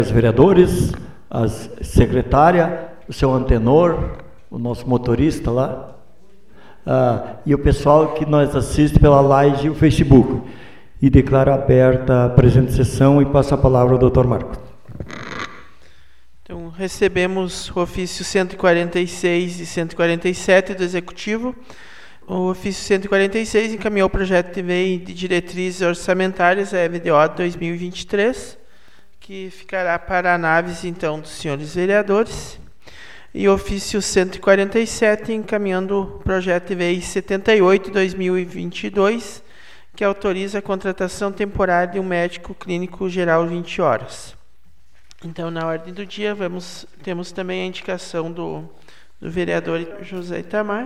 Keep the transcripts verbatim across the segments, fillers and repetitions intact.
Os vereadores, a secretária, o seu Antenor, o nosso motorista lá, ah, e o pessoal que nos assiste pela live e o Facebook. E declaro aberta a presente sessão e passo a palavra ao doutor Marcos. Então, recebemos o ofício cento e quarenta e seis e cento e quarenta e sete do Executivo. O ofício cento e quarenta e seis encaminhou o projeto de lei de diretrizes orçamentárias, a E V D O dois mil e vinte e três, que ficará para a análise, então, dos senhores vereadores. E o ofício cento e quarenta e sete encaminhando o projeto de lei setenta e oito de dois mil e vinte e dois, que autoriza a contratação temporária de um médico clínico geral vinte horas. Então, na ordem do dia, vamos, temos também a indicação do, do vereador José Itamar.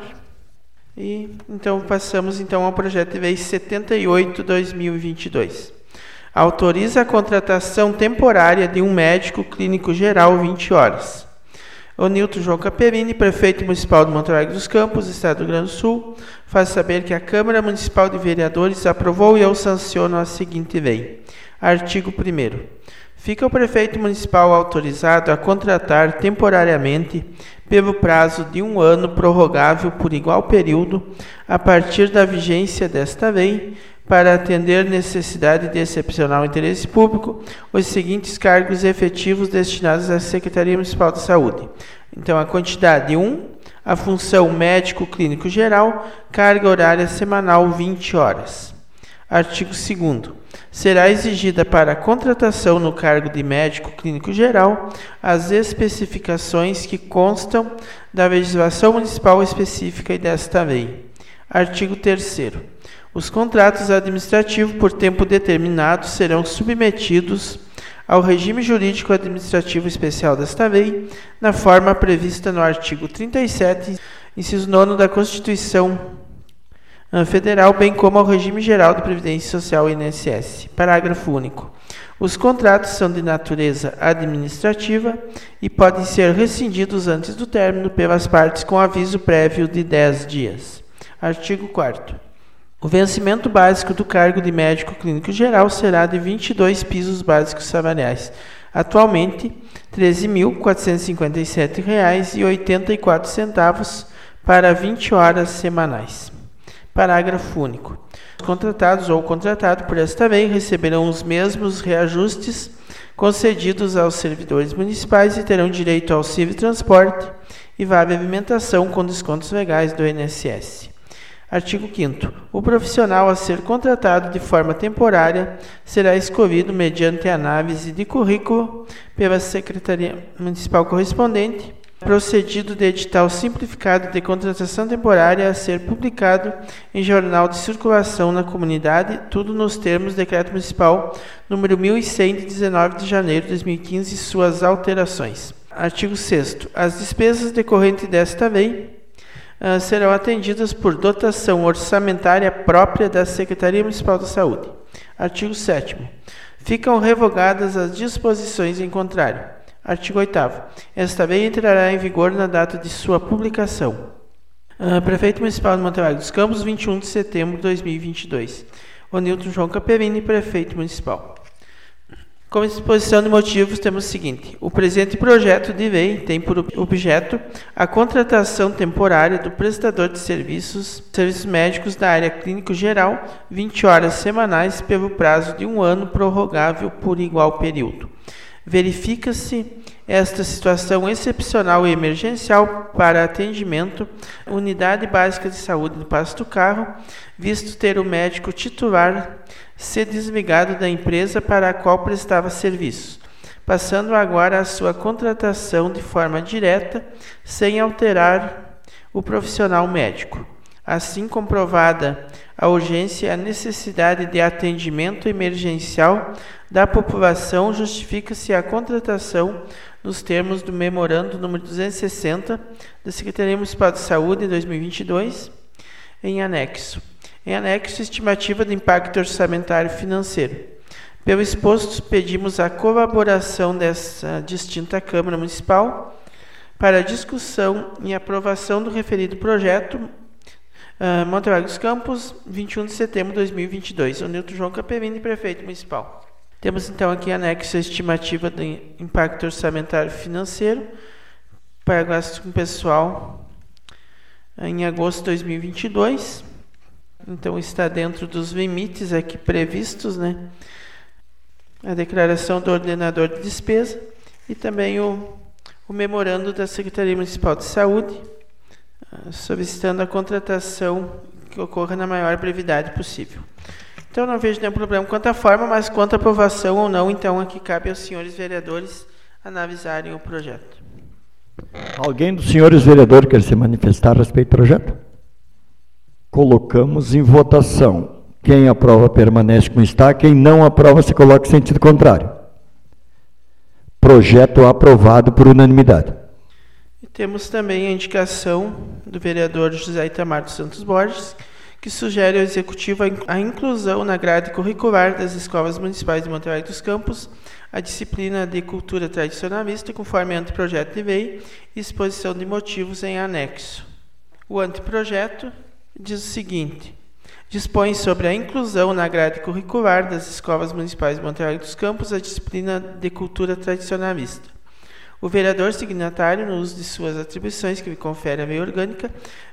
E, então, passamos então ao projeto de lei setenta e oito de dois mil e vinte e dois. Autoriza a contratação temporária de um médico clínico geral vinte horas. O Nilton João Caperini, prefeito municipal de Monte Alegre dos Campos, Estado do Rio Grande do Sul, faz saber que a Câmara Municipal de Vereadores aprovou e eu sanciono a seguinte lei. Artigo primeiro. Fica o prefeito municipal autorizado a contratar temporariamente, pelo prazo de um ano prorrogável por igual período, a partir da vigência desta lei, para atender necessidade de excepcional interesse público, os seguintes cargos efetivos destinados à Secretaria Municipal de Saúde. Então, a quantidade um, a função médico clínico geral, carga horária semanal vinte horas. Artigo segundo. Será exigida para a contratação no cargo de médico clínico geral as especificações que constam da legislação municipal específica e desta lei. Artigo terceiro. Os contratos administrativos por tempo determinado serão submetidos ao regime jurídico administrativo especial desta lei, na forma prevista no artigo trinta e sete, inciso nono da Constituição Federal, bem como ao regime geral de Previdência Social I N S S. Parágrafo único. Os contratos são de natureza administrativa e podem ser rescindidos antes do término pelas partes com aviso prévio de dez dias. Artigo quarto. O vencimento básico do cargo de médico clínico geral será de vinte e dois pisos básicos salariais. Atualmente, treze mil quatrocentos e cinquenta e sete reais e oitenta e quatro centavos para vinte horas semanais. Parágrafo único. Os contratados ou contratado por esta lei receberão os mesmos reajustes concedidos aos servidores municipais e terão direito ao auxílio transporte e vale alimentação com descontos legais do I N S S. Artigo quinto. O profissional a ser contratado de forma temporária será escolhido mediante análise de currículo pela Secretaria Municipal correspondente, procedido de edital simplificado de contratação temporária a ser publicado em jornal de circulação na comunidade, tudo nos termos do Decreto Municipal número mil e cem, de dezenove de janeiro de dois mil e quinze e suas alterações. Artigo sexto. As despesas decorrentes desta lei uh, serão atendidas por dotação orçamentária própria da Secretaria Municipal da Saúde. Artigo sétimo. Ficam revogadas as disposições em contrário. Artigo oitavo. Esta lei entrará em vigor na data de sua publicação. Uh, Prefeito Municipal de Monte Alegre dos Campos, vinte e um de setembro de dois mil e vinte e dois. O Nilton João Caperini, Prefeito Municipal. Como exposição de motivos, temos o seguinte. O presente projeto de lei tem por objeto a contratação temporária do prestador de serviços, serviços médicos da área clínico geral, vinte horas semanais, pelo prazo de um ano prorrogável por igual período. Verifica-se esta situação excepcional e emergencial para atendimento, Unidade Básica de Saúde do Passo do Carro, visto ter o médico titular ser desligado da empresa para a qual prestava serviços, passando agora a sua contratação de forma direta, sem alterar o profissional médico. Assim comprovada a urgência e a necessidade de atendimento emergencial da população, justifica-se a contratação nos termos do memorando número duzentos e sessenta da Secretaria Municipal de Saúde, dois mil e vinte e dois, em anexo. Em anexo, estimativa de impacto orçamentário financeiro. Pelo exposto, pedimos a colaboração dessa distinta Câmara Municipal para discussão e aprovação do referido projeto, Uh, Monte Alegre dos Campos, vinte e um de setembro de dois mil e vinte e dois. O Nilton João Caperini, Prefeito Municipal. Temos então aqui anexo a estimativa do impacto orçamentário financeiro para gastos com pessoal em agosto de dois mil e vinte e dois. Então está dentro dos limites aqui previstos, né? A declaração do ordenador de despesa e também o, o memorando da Secretaria Municipal de Saúde, solicitando a contratação que ocorra na maior brevidade possível. Então não vejo nenhum problema quanto à forma, mas quanto à aprovação ou não, então aqui cabe aos senhores vereadores analisarem o projeto. Alguém dos senhores vereadores quer se manifestar a respeito do projeto? Colocamos em votação. Quem aprova permanece como está, quem não aprova se coloca em sentido contrário. Projeto aprovado por unanimidade. E temos também a indicação do vereador José Itamar dos Santos Borges, que sugere ao Executivo a inclusão na grade curricular das escolas municipais de Monte Alegre dos Campos a disciplina de cultura tradicionalista, conforme anteprojeto de lei e exposição de motivos em anexo. O anteprojeto diz o seguinte: dispõe sobre a inclusão na grade curricular das escolas municipais de Monte Alegre dos Campos a disciplina de cultura tradicionalista. O vereador signatário, no uso de suas atribuições que lhe confere a lei orgânica,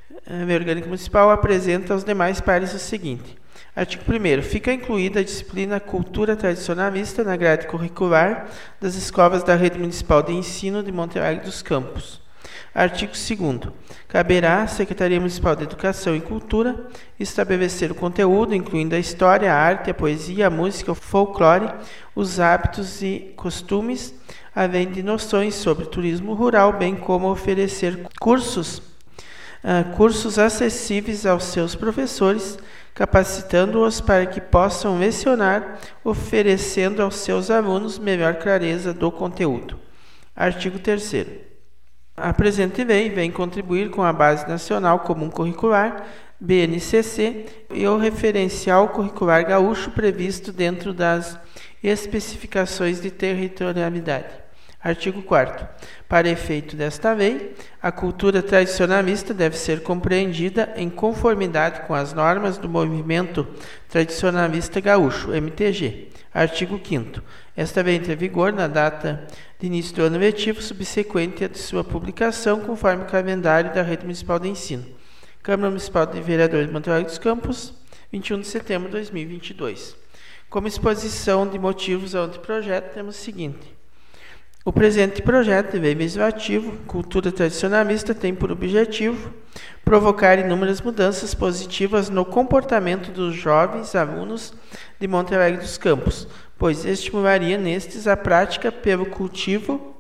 a lei orgânica municipal, apresenta aos demais pares o seguinte: artigo primeiro. Fica incluída a disciplina cultura tradicionalista na grade curricular das escolas da rede municipal de ensino de Monte Alegre dos Campos. Artigo segundo. Caberá à Secretaria Municipal de Educação e Cultura estabelecer o conteúdo, incluindo a história, a arte, a poesia, a música, o folclore, os hábitos e costumes, além de noções sobre turismo rural, bem como oferecer cursos, uh, cursos acessíveis aos seus professores, capacitando-os para que possam lecionar, oferecendo aos seus alunos melhor clareza do conteúdo. Artigo terceiro. A presente lei vem contribuir com a Base Nacional Comum Curricular, B N C C, e o Referencial Curricular Gaúcho previsto dentro das especificações de territorialidade. Artigo quarto. Para efeito desta lei, a cultura tradicionalista deve ser compreendida em conformidade com as normas do Movimento Tradicionalista Gaúcho, M T G. Artigo quinto. Esta lei entra em vigor na data de início do ano letivo subsequente à de sua publicação, conforme o calendário da Rede Municipal de Ensino. Câmara Municipal de Vereadores de Monte Alegre dos Campos, vinte e um de setembro de dois mil e vinte e dois. Como exposição de motivos ao anteprojeto, temos o seguinte: o presente projeto de lei legislativo, cultura tradicionalista, tem por objetivo provocar inúmeras mudanças positivas no comportamento dos jovens alunos de Monte Alegre dos Campos, pois estimularia nestes a prática pelo cultivo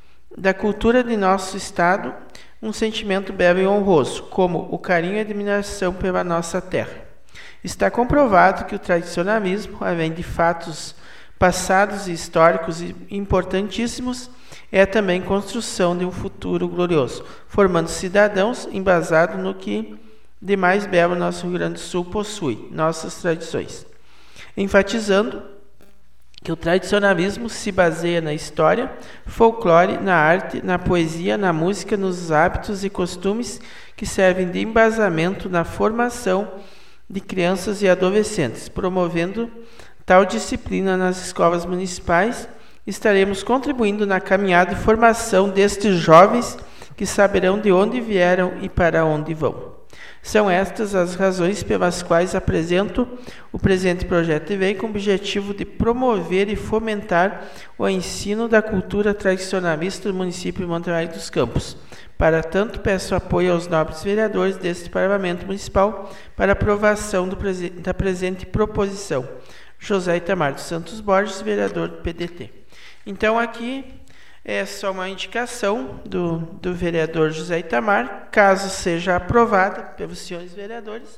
da cultura de nosso Estado, um sentimento belo e honroso, como o carinho e a admiração pela nossa terra. Está comprovado que o tradicionalismo, além de fatos passados e históricos importantíssimos, é também construção de um futuro glorioso, formando cidadãos embasados no que de mais belo nosso Rio Grande do Sul possui, nossas tradições. Enfatizando que o tradicionalismo se baseia na história, folclore, na arte, na poesia, na música, nos hábitos e costumes que servem de embasamento na formação de crianças e adolescentes. Promovendo tal disciplina nas escolas municipais, estaremos contribuindo na caminhada e formação destes jovens que saberão de onde vieram e para onde vão. São estas as razões pelas quais apresento o presente projeto de lei com o objetivo de promover e fomentar o ensino da cultura tradicionalista do município de Monte Alegre dos Campos. Para tanto, peço apoio aos nobres vereadores deste Parlamento Municipal para aprovação do prese- da presente proposição. José Itamar dos Santos Borges, vereador do P D T. Então, aqui é só uma indicação do, do vereador José Itamar. Caso seja aprovada pelos senhores vereadores,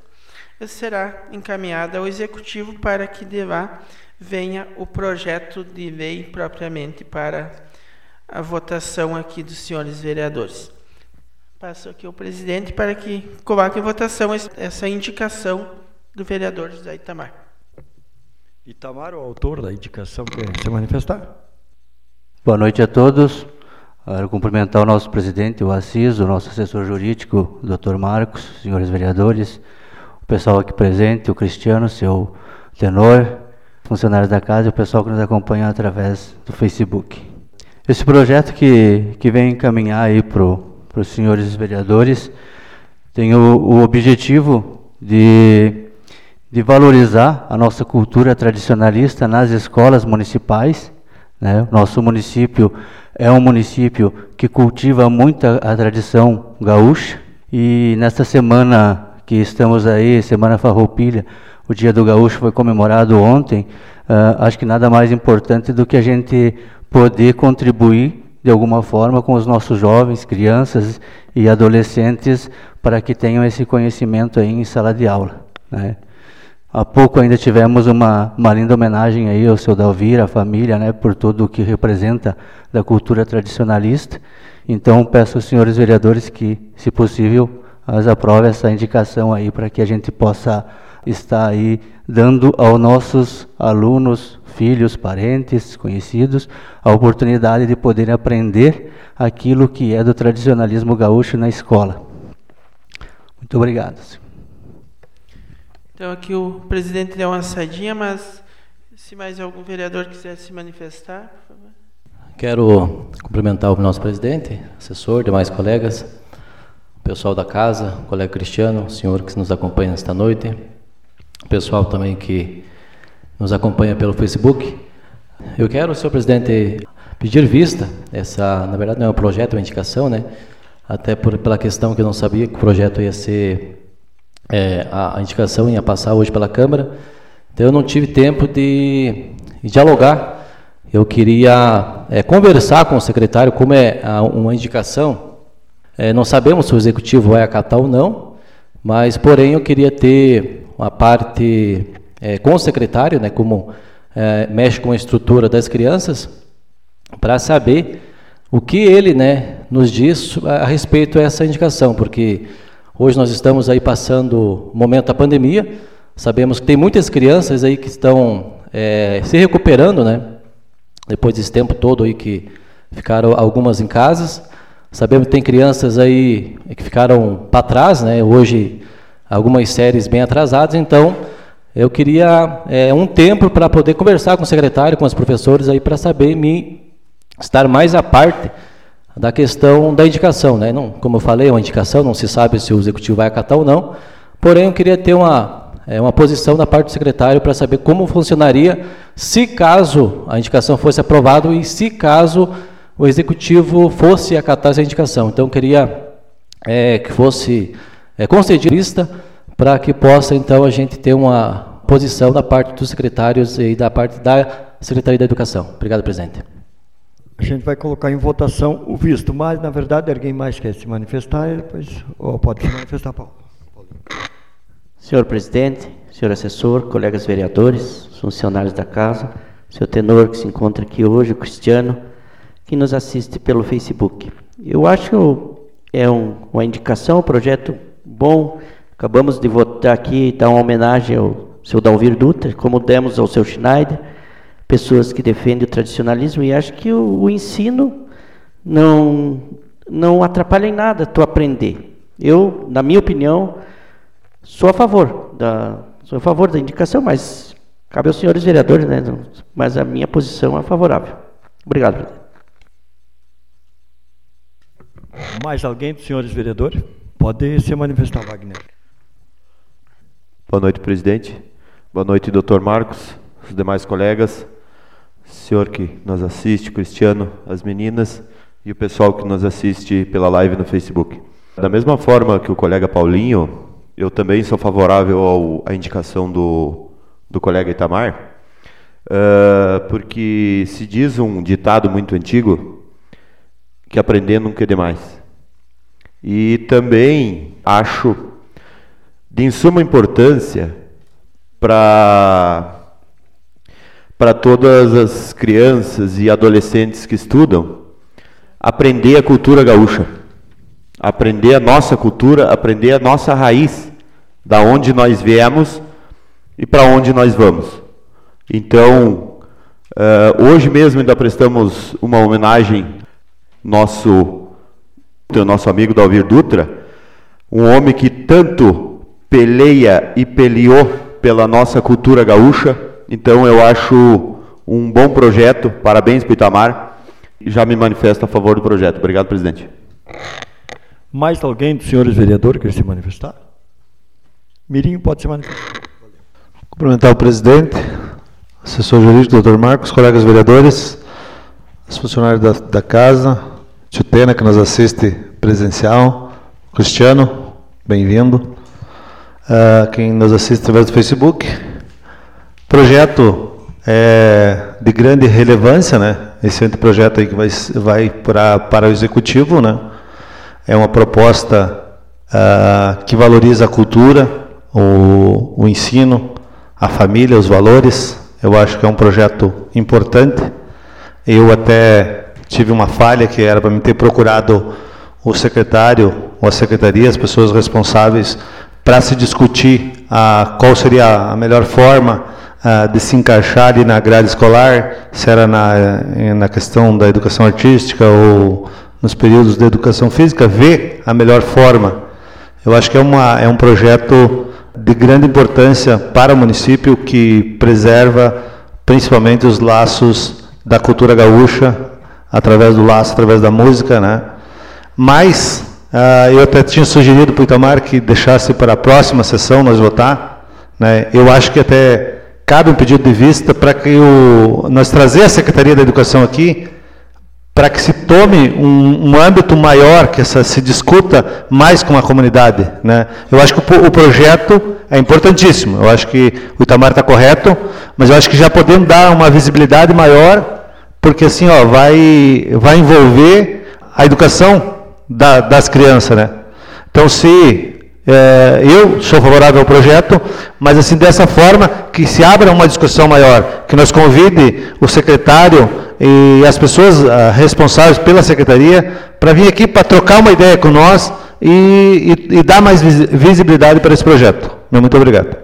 será encaminhada ao Executivo para que de lá venha o projeto de lei propriamente para a votação aqui dos senhores vereadores. Passo aqui ao presidente para que coloque em votação essa indicação do vereador José Itamar. Itamar, o autor da indicação, quer se manifestar? Boa noite a todos. Quero cumprimentar o nosso presidente, o Assis, o nosso assessor jurídico, o doutor Marcos, senhores vereadores, o pessoal aqui presente, o Cristiano, seu tenor, funcionários da casa e o pessoal que nos acompanha através do Facebook. Esse projeto que, que vem encaminhar aí para os senhores vereadores tem o, o objetivo de, de valorizar a nossa cultura tradicionalista nas escolas municipais, né? Nosso município é um município que cultiva muito a, a tradição gaúcha, e nesta semana que estamos aí, Semana Farroupilha, o Dia do Gaúcho foi comemorado ontem. Uh, acho que nada mais importante do que a gente poder contribuir de alguma forma com os nossos jovens, crianças e adolescentes para que tenham esse conhecimento aí em sala de aula, né? Há pouco ainda tivemos uma, uma linda homenagem aí ao seu Dalvir, à família, né, por tudo o que representa da cultura tradicionalista. Então, peço aos senhores vereadores que, se possível, as aprovem essa indicação aí para que a gente possa estar aí dando aos nossos alunos, filhos, parentes, conhecidos, a oportunidade de poderem aprender aquilo que é do tradicionalismo gaúcho na escola. Muito obrigado, senhor. Então, aqui o presidente deu uma saidinha, mas se mais algum vereador quiser se manifestar, por favor. Quero cumprimentar o nosso presidente, assessor, demais colegas, o pessoal da casa, o colega Cristiano, o senhor que nos acompanha esta noite, o pessoal também que nos acompanha pelo Facebook. Eu quero, senhor presidente, pedir vista, essa, na verdade não é um projeto, é uma indicação, né? Até por, pela questão que eu não sabia que o projeto ia ser... É, a, a indicação ia passar hoje pela Câmara, então eu não tive tempo de, de dialogar. Eu queria é, conversar com o secretário, como é a, uma indicação, é, não sabemos se o Executivo vai acatar ou não, mas, porém, eu queria ter uma parte é, com o secretário, né, como é, mexe com a estrutura das crianças, para saber o que ele, né, nos diz a respeito dessa indicação, porque hoje nós estamos aí passando o momento da pandemia, sabemos que tem muitas crianças aí que estão é, se recuperando, né? Depois desse tempo todo aí que ficaram algumas em casas. Sabemos que tem crianças aí que ficaram para trás, né? Hoje algumas séries bem atrasadas, então eu queria é, um tempo para poder conversar com o secretário, com os professores aí para saber me estar mais à parte da questão da indicação, né? Não, como eu falei, é uma indicação, não se sabe se o Executivo vai acatar ou não, porém eu queria ter uma, é, uma posição da parte do secretário para saber como funcionaria se caso a indicação fosse aprovada e se caso o Executivo fosse acatar essa indicação. Então eu queria é, que fosse é, concedida lista para que possa então a gente ter uma posição da parte dos secretários e da parte da Secretaria da Educação. Obrigado, presidente. A gente vai colocar em votação o visto, mas, na verdade, alguém mais quer se manifestar, e depois oh, pode se manifestar, Paulo. Senhor presidente, senhor assessor, colegas vereadores, funcionários da casa, seu tenor que se encontra aqui hoje, o Cristiano, que nos assiste pelo Facebook. Eu acho que é um, uma indicação, um projeto bom. Acabamos de votar aqui, dar uma homenagem ao seu Dalvir Dutra, como demos ao seu Schneider, pessoas que defendem o tradicionalismo, e acho que o, o ensino não, não atrapalha em nada tu aprender. Eu, na minha opinião, sou a favor da, sou a favor da indicação, mas cabe aos senhores vereadores, né? Mas a minha posição é favorável. Obrigado, presidente. Mais alguém dos senhores vereadores? Pode se manifestar, Wagner. Boa noite, presidente. Boa noite, doutor Marcos, os demais colegas, senhor que nos assiste, Cristiano, as meninas e o pessoal que nos assiste pela live no Facebook. Da mesma forma que o colega Paulinho, eu também sou favorável ao, à indicação do, do colega Itamar, uh, porque se diz um ditado muito antigo, que aprender nunca é demais. E também acho de suma importância para para todas as crianças e adolescentes que estudam, aprender a cultura gaúcha, aprender a nossa cultura, aprender a nossa raiz, da onde nós viemos e para onde nós vamos. Então, uh, hoje mesmo ainda prestamos uma homenagem nosso nosso amigo Dalvir Dutra, um homem que tanto peleia e peleou pela nossa cultura gaúcha, Então eu acho um bom projeto, parabéns para o Itamar, e já me manifesto a favor do projeto. Obrigado, presidente. Mais alguém dos senhores vereadores quer se manifestar? Mirinho pode se manifestar. Cumprimentar o presidente, assessor jurídico, doutor Marcos, colegas vereadores, os funcionários da, da casa, tio Tena, que nos assiste presencial, Cristiano, bem-vindo, uh, quem nos assiste através do Facebook. Projeto é de grande relevância, né? Esse anteprojeto aí que vai, vai pra, para o executivo, né? É uma proposta uh, que valoriza a cultura, o, o ensino, a família, os valores. Eu acho que é um projeto importante. Eu até tive uma falha, que era para me ter procurado o secretário ou a secretaria, as pessoas responsáveis, para se discutir a, qual seria a melhor forma a, de se encaixar ali na grade escolar, se era na, na questão da educação artística ou nos períodos de educação física, ver a melhor forma. Eu acho que é, uma, é um projeto de grande importância para o município, que preserva principalmente os laços da cultura gaúcha, através do laço, através da música, né? Mas uh, eu até tinha sugerido para o Itamar que deixasse para a próxima sessão nós votar, né? Eu acho que até cabe um pedido de vista para que o, nós trazer a Secretaria da Educação aqui, para que se tome um, um âmbito maior, que essa, se discuta mais com a comunidade, né? Eu acho que o, o projeto é importantíssimo, eu acho que o Itamar está correto, mas eu acho que já podemos dar uma visibilidade maior, porque assim, ó, vai, vai envolver a educação da, das crianças, né? Então, se é, eu sou favorável ao projeto, mas assim, dessa forma, que se abra uma discussão maior, que nós convide o secretário e as pessoas uh, responsáveis pela secretaria para vir aqui para trocar uma ideia com nós e, e, e dar mais visibilidade para esse projeto. Muito obrigado.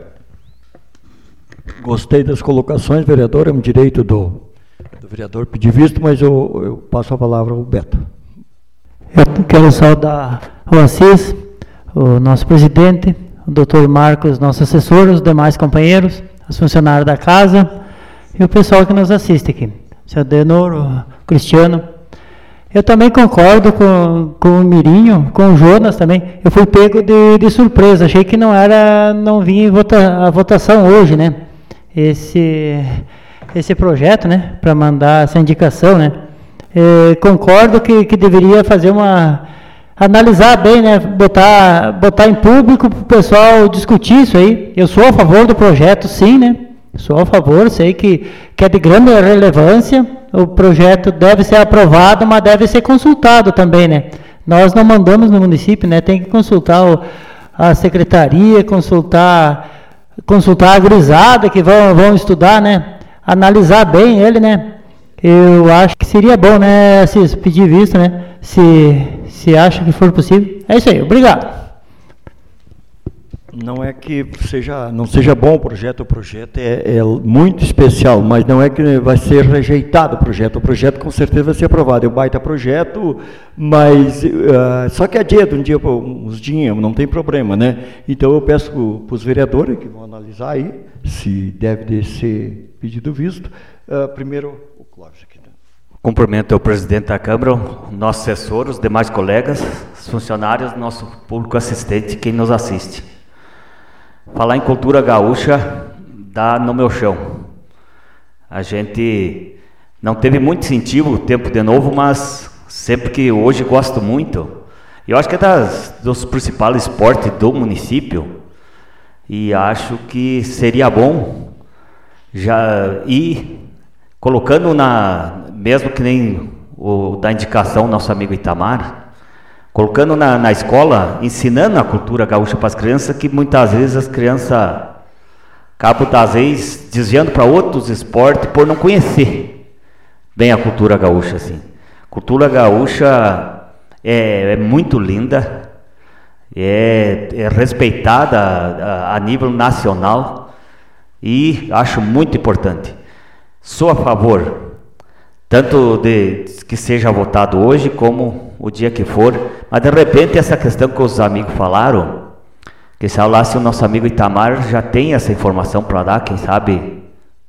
Gostei das colocações, vereador. É um direito do, do vereador pedir visto, mas eu, eu passo a palavra ao Beto. Eu quero saudar o Assis, o nosso presidente, o doutor Marcos, nosso assessor, os demais companheiros, os funcionários da casa e o pessoal que nos assiste aqui. O senhor Denor, o Cristiano. Eu também concordo com, com o Mirinho, com o Jonas também. Eu fui pego de, de surpresa, achei que não era, não vinha vota, a votação hoje, né? Esse, esse projeto, né? Para mandar essa indicação, né? É, concordo que, que deveria fazer uma... analisar bem, né? Botar, botar em público para o pessoal discutir isso aí. Eu sou a favor do projeto, sim, né? Sou a favor, sei que, que é de grande relevância. O projeto deve ser aprovado, mas deve ser consultado também, né? Nós não mandamos no município, né? Tem que consultar o, a secretaria, consultar, consultar a gurizada que vão, vão estudar, né? Analisar bem ele, né? Eu acho que seria bom, né? Se pedir vista, né? Se, se acha que for possível. É isso aí, obrigado. Não é que seja, não seja bom o projeto, o projeto é, é muito especial, mas não é que vai ser rejeitado o projeto. O projeto com certeza vai ser aprovado. É um baita projeto, mas uh, só que adia de um dia para uns dias, não tem problema, né? Então eu peço para os vereadores que vão analisar aí se deve de ser pedido visto. Uh, primeiro, o Clóvis aqui. Cumprimento o presidente da Câmara, o nosso assessor, os demais colegas, os funcionários, nosso público assistente, quem nos assiste. Falar em cultura gaúcha dá no meu chão. A gente não teve muito incentivo o tempo de novo, mas sempre que hoje gosto muito. Eu acho que é das, dos principais esportes do município e acho que seria bom já ir colocando na, mesmo que nem o da indicação nosso amigo Itamar, colocando na, na escola, ensinando a cultura gaúcha para as crianças, que muitas vezes as crianças acabam, às vezes, desviando para outros esportes por não conhecer bem a cultura gaúcha. Assim. Cultura gaúcha é, é muito linda, é, é respeitada a, a nível nacional e acho muito importante. Sou a favor, tanto de que seja votado hoje, como o dia que for, mas de repente essa questão que os amigos falaram, que se lá se o nosso amigo Itamar já tem essa informação para dar, quem sabe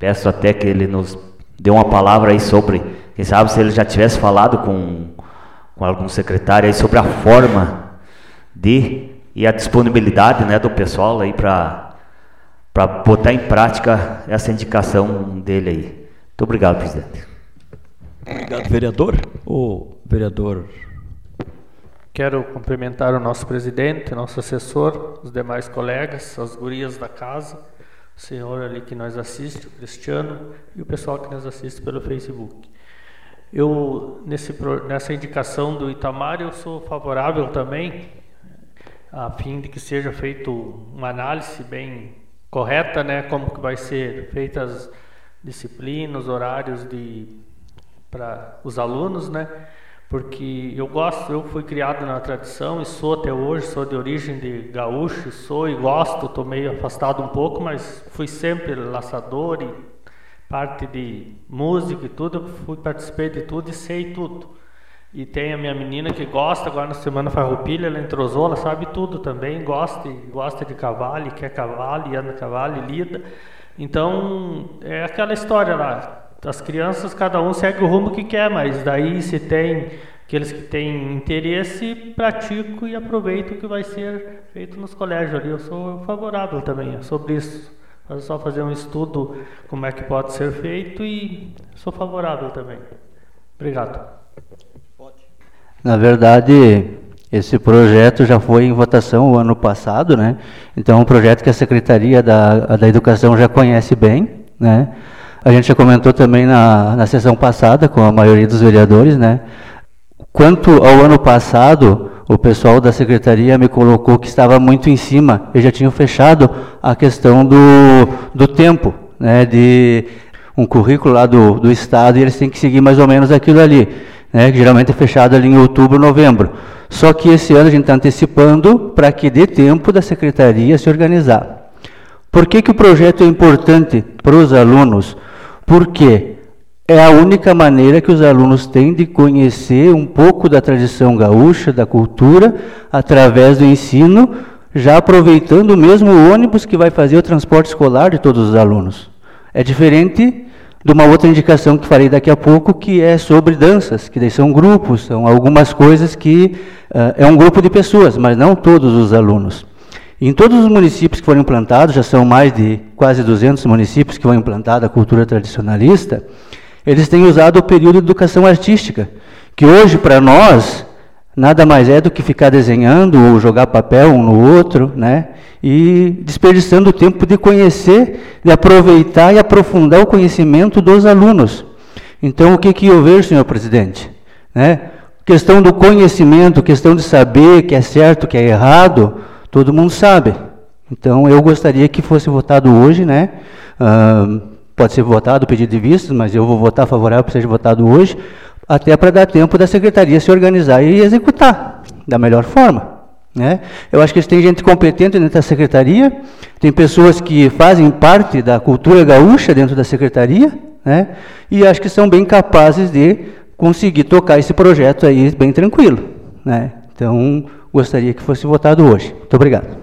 Peço até que ele nos dê uma palavra aí sobre, quem sabe se ele já tivesse falado com, com algum secretário aí sobre a forma de e a disponibilidade, né, do pessoal aí para para botar em prática essa indicação dele aí. Muito obrigado, presidente. Obrigado, vereador. O vereador. Quero cumprimentar o nosso presidente, nosso assessor, os demais colegas, as gurias da casa, o senhor ali que nos assiste, o Cristiano, e o pessoal que nos assiste pelo Facebook. Eu, nesse, nessa indicação do Itamar, eu sou favorável também, a fim de que seja feita uma análise bem correta, né, como que vai ser feitas as disciplinas, horários de para os alunos, né? Porque eu gosto, eu fui criado na tradição e sou até hoje, sou de origem de gaúcho, sou e gosto, estou meio afastado um pouco, mas fui sempre laçador e parte de música e tudo, fui participei de tudo e sei tudo. E tem a minha menina que gosta, agora na Semana Farroupilha, ela entrosou, ela sabe tudo também, gosta, e gosta de cavalo, e quer cavalo, e anda cavalo, e lida. Então, é aquela história lá. As crianças, cada um segue o rumo que quer, mas daí se tem aqueles que têm interesse, praticam e aproveitam o que vai ser feito nos colégios ali. Eu sou favorável também sobre isso. É só fazer um estudo como é que pode ser feito e sou favorável também. Obrigado. Na verdade, esse projeto já foi em votação o ano passado, né? Então, é um projeto que a Secretaria da, da Educação já conhece bem, né? A gente já comentou também na, na sessão passada com a maioria dos vereadores, né? Quanto ao ano passado, o pessoal da secretaria me colocou que estava muito em cima. Eles já tinham fechado a questão do, do tempo, né? De um currículo lá do, do estado e eles têm que seguir mais ou menos aquilo ali, né? Que geralmente é fechado ali em outubro, novembro. Só que esse ano a gente está antecipando para que dê tempo da secretaria se organizar. Por que que o projeto é importante para os alunos? Porque é a única maneira que os alunos têm de conhecer um pouco da tradição gaúcha, da cultura, através do ensino, já aproveitando o mesmo ônibus que vai fazer o transporte escolar de todos os alunos. É diferente de uma outra indicação que farei daqui a pouco, que é sobre danças, que daí são grupos, são algumas coisas que uh, é um grupo de pessoas, mas não todos os alunos. Em todos os municípios que foram implantados, já são mais de quase duzentos municípios que vão implantar a cultura tradicionalista, eles têm usado o período de educação artística, que hoje, para nós, nada mais é do que ficar desenhando ou jogar papel um no outro, né? E desperdiçando o tempo de conhecer, de aproveitar e aprofundar o conhecimento dos alunos. Então, o que, que eu vejo, senhor presidente? Né? Questão do conhecimento, questão de saber que é certo, que é errado, todo mundo sabe. Então, eu gostaria que fosse votado hoje, né? Uh, pode ser votado, pedido de vistas, mas eu vou votar favorável para que seja votado hoje, até para dar tempo da secretaria se organizar e executar da melhor forma, né? Eu acho que tem gente competente dentro da secretaria, tem pessoas que fazem parte da cultura gaúcha dentro da secretaria, né? E acho que são bem capazes de conseguir tocar esse projeto aí bem tranquilo, né? Então, gostaria que fosse votado hoje. Muito obrigado.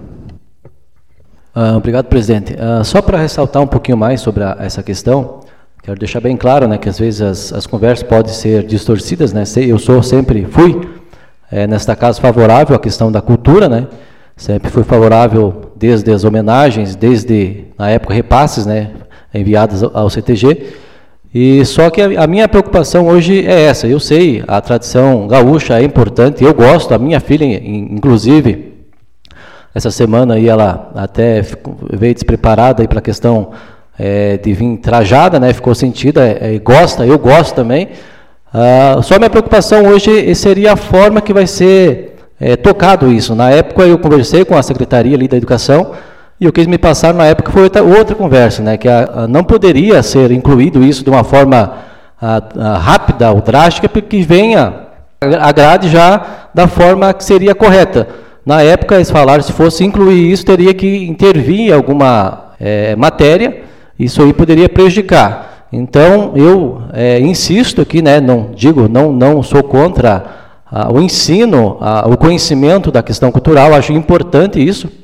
Uh, obrigado, presidente. Uh, só para ressaltar um pouquinho mais sobre a, essa questão, quero deixar bem claro, né, que às vezes as, as conversas podem ser distorcidas, né? Eu sou sempre, fui, é, nesta casa, favorável à questão da cultura, né? Sempre fui favorável desde as homenagens, desde, na época, repasses, né, enviados ao C T G. E só que a, a minha preocupação hoje é essa. Eu sei, a tradição gaúcha é importante, eu gosto, a minha filha, inclusive, essa semana aí ela até ficou, veio despreparada para a questão é, de vir trajada, né? Ficou sentida, é, gosta, eu gosto também. Ah, só minha preocupação hoje seria a forma que vai ser é, tocado isso. Na época eu conversei com a Secretaria ali da Educação e o que eles me passaram na época foi outra, outra conversa, né? Que a, a, não poderia ser incluído isso de uma forma a, a, rápida ou drástica, porque venha a grade já da forma que seria correta. Na época, eles falaram, se fosse incluir isso, teria que intervir em alguma é, matéria, isso aí poderia prejudicar. Então, eu é, insisto aqui, né, não digo, não, não sou contra ah, o ensino, ah, o conhecimento da questão cultural, acho importante isso,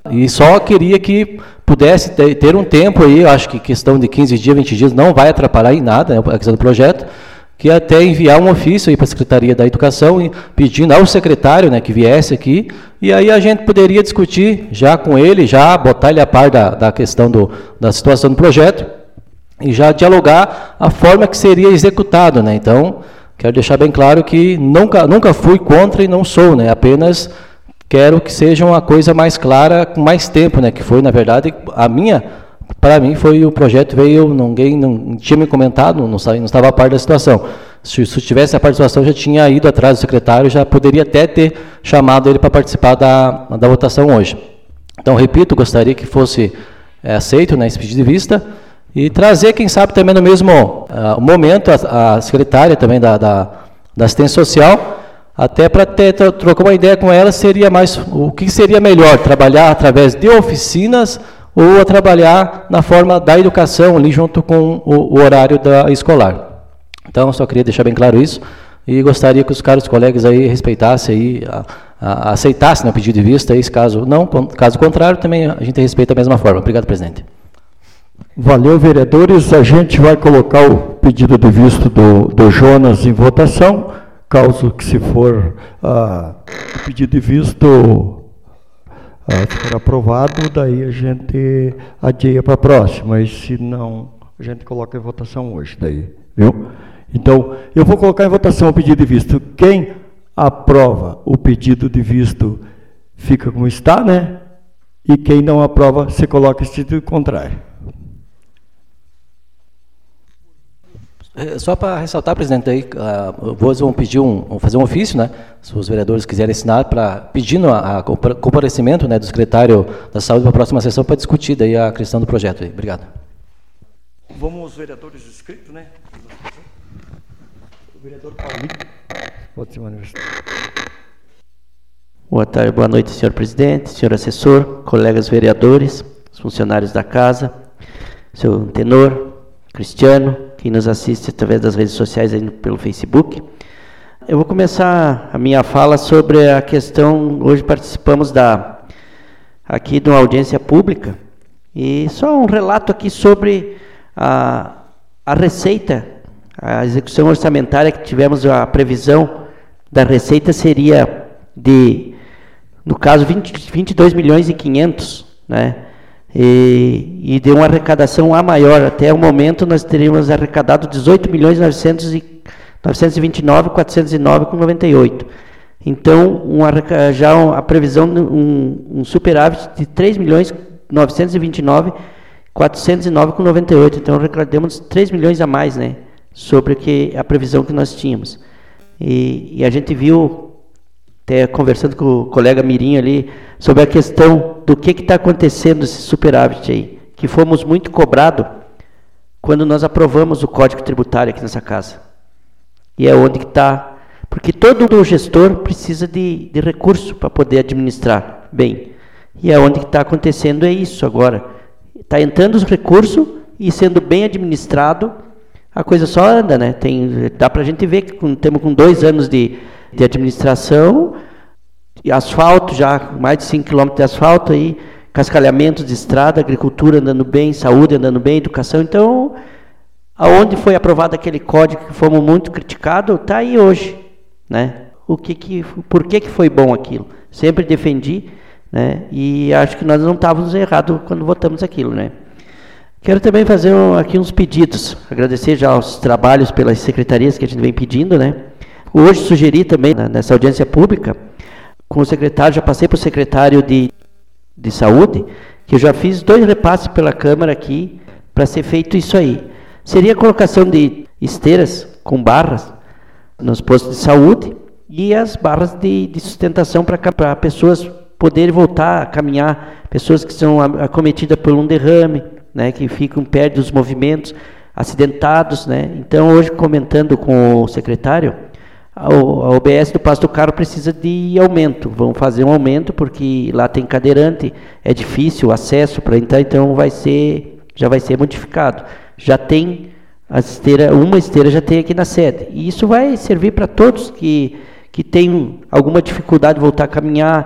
E só queria que pudesse ter, ter um tempo aí, eu acho que questão de quinze dias, vinte dias, não vai atrapalhar em nada, né, a questão do projeto, que até enviar um ofício aí para a Secretaria da Educação, e pedindo ao secretário, né, que viesse aqui, e aí a gente poderia discutir já com ele, já botar ele a par da, da questão do, da situação do projeto, e já dialogar a forma que seria executado, né. Então, quero deixar bem claro que nunca, nunca fui contra e não sou, né, apenas quero que seja uma coisa mais clara, com mais tempo, né, que foi, na verdade, a minha... Para mim, foi o projeto veio, ninguém não tinha me comentado, não, não estava a par da situação. Se, se tivesse a par da situação, já tinha ido atrás do secretário, já poderia até ter chamado ele para participar da, da votação hoje. Então, repito, gostaria que fosse é, aceito, né, esse pedido de vista, e trazer, quem sabe, também no mesmo uh, momento, a, a secretária também da, da, da assistência social, até para ter trocar uma ideia com ela, seria mais, o que seria melhor, trabalhar através de oficinas, ou a trabalhar na forma da educação, ali junto com o, o horário da escolar. Então, só queria deixar bem claro isso, e gostaria que os caros colegas aí respeitassem, aí, a, a, aceitassem o pedido de vista, aí, caso não, caso contrário, também a gente respeita da mesma forma. Obrigado, presidente. Valeu, vereadores. A gente vai colocar o pedido de vista do, do Jonas em votação, caso que se for uh, o pedido de visto... Ah, se for aprovado, daí a gente adia para a próxima, e se não, a gente coloca em votação hoje, daí, viu? Então, eu vou colocar em votação o pedido de visto. Quem aprova o pedido de visto fica como está, né? E quem não aprova, se coloca em sentido contrário. Só para ressaltar, presidente, aí, uh, vou, vão pedir um, vão fazer um ofício, né? Se os vereadores quiserem assinar, para pedindo a, a comparecimento, né, do secretário da Saúde para a próxima sessão para discutir daí a questão do projeto. Aí. Obrigado. Vamos aos vereadores inscritos, né? O vereador Paulinho. Pode ser uma universidade. Boa tarde, boa noite, senhor presidente, senhor assessor, colegas vereadores, os funcionários da casa, seu Tenor, Cristiano, quem nos assiste através das redes sociais aí pelo Facebook. Eu vou começar a minha fala sobre a questão, hoje participamos da, aqui de uma audiência pública, e só um relato aqui sobre a, a receita, a execução orçamentária que tivemos, a previsão da receita seria de, no caso, vinte, vinte e dois milhões e quinhentos, né? E, e de uma arrecadação a maior. Até o momento nós teríamos arrecadado dezoito milhões novecentos e vinte e nove mil quatrocentos e nove com noventa e oito. Então, uma, já a previsão um, um superávit de três milhões novecentos e vinte e nove mil quatrocentos e nove com noventa e oito. Então, arrecadamos três milhões a mais, né, sobre que, a previsão que nós tínhamos. E, e a gente viu, até conversando com o colega Mirim ali, sobre a questão do que está acontecendo esse superávit aí, que fomos muito cobrados quando nós aprovamos o Código Tributário aqui nessa casa. E é onde que está, porque todo gestor precisa de, de recurso para poder administrar bem. E é onde que está acontecendo é isso agora. Está entrando os recursos e sendo bem administrado, a coisa só anda, né? Tem, dá para a gente ver que com, temos com dois anos de de administração, e asfalto, já mais de cinco quilômetros de asfalto, aí, cascalhamento de estrada, agricultura andando bem, saúde andando bem, educação. Então, aonde foi aprovado aquele código que fomos muito criticados, está aí hoje, né? O que que, por que que foi bom aquilo? Sempre defendi, né? E acho que nós não estávamos errados quando votamos aquilo, né? Quero também fazer um, aqui uns pedidos, agradecer já os trabalhos pelas secretarias que a gente vem pedindo, né? Hoje sugeri também, nessa audiência pública, com o secretário, já passei para o secretário de, de saúde, que eu já fiz dois repasses pela Câmara aqui, para ser feito isso aí. Seria a colocação de esteiras com barras nos postos de saúde, e as barras de, de sustentação para pessoas poderem voltar a caminhar, pessoas que são acometidas por um derrame, né, que ficam perto dos movimentos, acidentados, né? Então, hoje, comentando com o secretário, a O B S do Passo do Carro precisa de aumento, vão fazer um aumento, porque lá tem cadeirante, é difícil o acesso para entrar, então vai ser, já vai ser modificado. Já tem a esteira, uma esteira já tem aqui na sede, e isso vai servir para todos que, que têm alguma dificuldade de voltar a caminhar,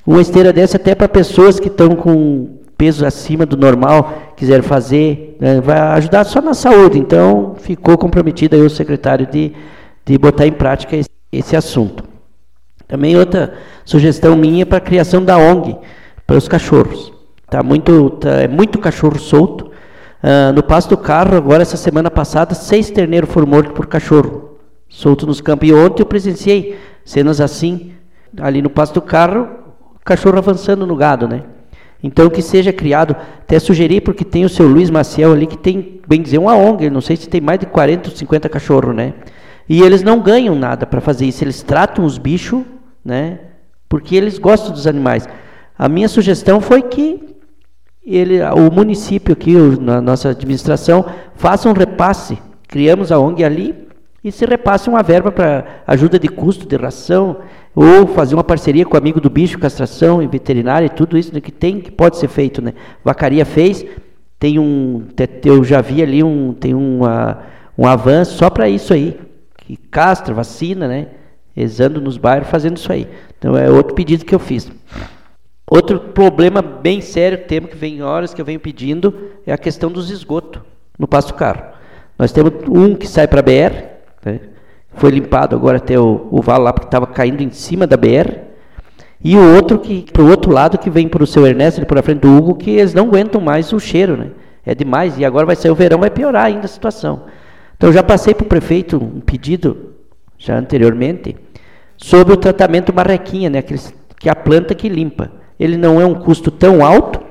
Uma esteira dessa até para pessoas que estão com peso acima do normal, quiserem fazer, né, vai ajudar só na saúde. Então, ficou comprometido aí o secretário de, de botar em prática esse, esse assunto. Também outra sugestão minha para a criação da O N G para os cachorros. Tá muito, tá, é muito cachorro solto. Uh, no Passo do Carro, agora essa semana passada, seis terneiros foram mortos por cachorro, solto nos campos. E ontem eu presenciei cenas assim, ali no Passo do Carro, cachorro avançando no gado, né? Então, que seja criado, até sugeri, porque tem o seu Luiz Maciel ali, que tem, bem dizer, uma O N G, não sei se tem mais de quarenta ou cinquenta cachorros, né? E eles não ganham nada para fazer isso, eles tratam os bichos, né? Porque eles gostam dos animais. A minha sugestão foi que ele, o município aqui, na nossa administração, faça um repasse, criamos a O N G ali, e se repasse uma verba para ajuda de custo de ração, ou fazer uma parceria com o amigo do bicho, castração e veterinária, tudo isso, né, que tem, que pode ser feito, né? Vacaria fez, tem um, eu já vi ali um, tem uma, um avanço só para isso aí, que castra, vacina, né? Exando nos bairros, fazendo isso aí. Então é outro pedido que eu fiz. Outro problema bem sério, tema que vem horas que eu venho pedindo, é a questão dos esgotos no Passo do Carro. Nós temos um que sai para a B R, né? Foi limpado agora até o, o valo lá, porque estava caindo em cima da B R, e o outro que para o outro lado, que vem para o seu Ernesto, ali por a frente do Hugo, que eles não aguentam mais o cheiro, né? É demais, e agora vai sair o verão, vai piorar ainda a situação. Então eu já passei para o prefeito um pedido, já anteriormente, sobre o tratamento marrequinha, né? Aqueles, que é a planta que limpa. Ele não é um custo tão alto,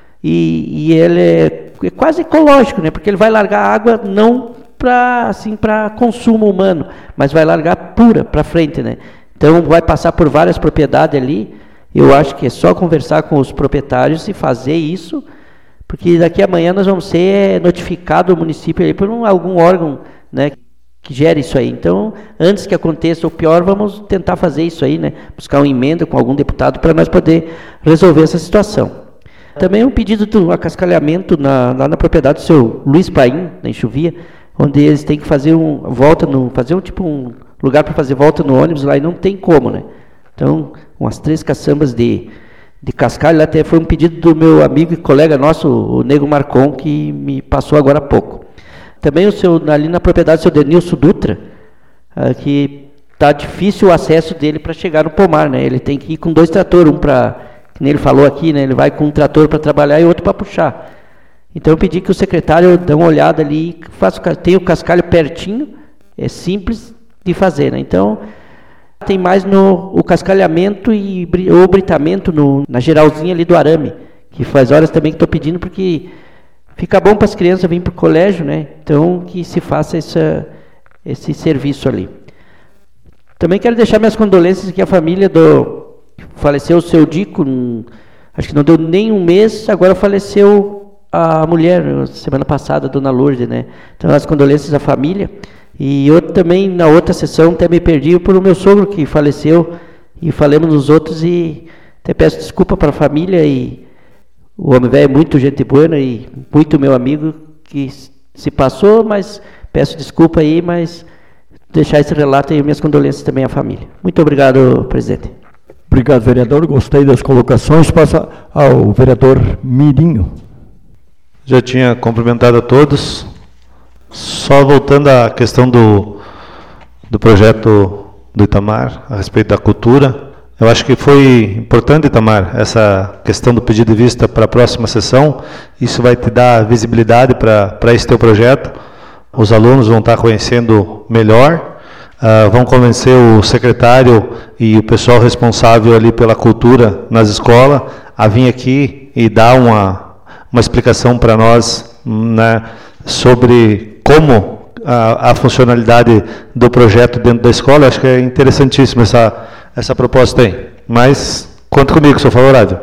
e, e ele é, é quase ecológico, né? Porque ele vai largar água não para assim, para consumo humano, mas vai largar pura para frente, né? Então vai passar por várias propriedades ali. Eu acho que é só conversar com os proprietários e fazer isso, porque daqui a amanhã nós vamos ser notificados, o município ali, por um, algum órgão, né, que gere isso aí. Então, antes que aconteça o pior, vamos tentar fazer isso aí, né? Buscar uma emenda com algum deputado para nós poder resolver essa situação. Também um pedido do acascalhamento na, lá na propriedade do seu Luiz Paim, na Enxuvia, onde eles têm que fazer um volta no, fazer um tipo um lugar para fazer volta no ônibus lá, e não tem como, né? Então, umas três caçambas de, de cascalho, lá até foi um pedido do meu amigo e colega nosso, o Nego Marcon, que me passou agora há pouco. Também o seu, ali na propriedade do seu Denilson Dutra, uh, que está difícil o acesso dele para chegar no pomar, né? Ele tem que ir com dois tratores, um para, que nem ele falou aqui, né? Ele vai com um trator para trabalhar e outro para puxar. Então eu pedi que o secretário dê uma olhada ali, faça, tem o cascalho pertinho, é simples de fazer, né? Então tem mais no o cascalhamento e o britamento no, na geralzinha ali do arame, que faz horas também que estou pedindo, porque fica bom para as crianças virem para o colégio, né? Então que se faça essa, esse serviço ali. Também quero deixar minhas condolências aqui à família do faleceu o seu Dico, um, acho que não deu nem um mês, agora faleceu a mulher, semana passada, a dona Lourdes, né? Então, as condolências à família. E eu também, na outra sessão, até me perdi por o meu sogro, que faleceu, e falamos nos outros, e até peço desculpa para a família, e o homem velho é muito gente boa, e muito meu amigo, que se passou, mas peço desculpa aí, mas deixar esse relato e minhas condolências também à família. Muito obrigado, presidente. Obrigado, vereador. Gostei das colocações. Passa ao vereador Mirinho. Já tinha cumprimentado a todos. Só voltando à questão do, do projeto do Itamar, a respeito da cultura, eu acho que foi importante, Itamar, essa questão do pedido de vista para a próxima sessão. Isso vai te dar visibilidade para esse teu projeto. Os alunos vão estar conhecendo melhor, uh, vão convencer o secretário e o pessoal responsável ali pela cultura nas escolas a vir aqui e dar uma, uma explicação para nós, né, sobre como a, a funcionalidade do projeto dentro da escola. Acho que é interessantíssima essa, essa proposta aí. Mas conta comigo, sou favorável.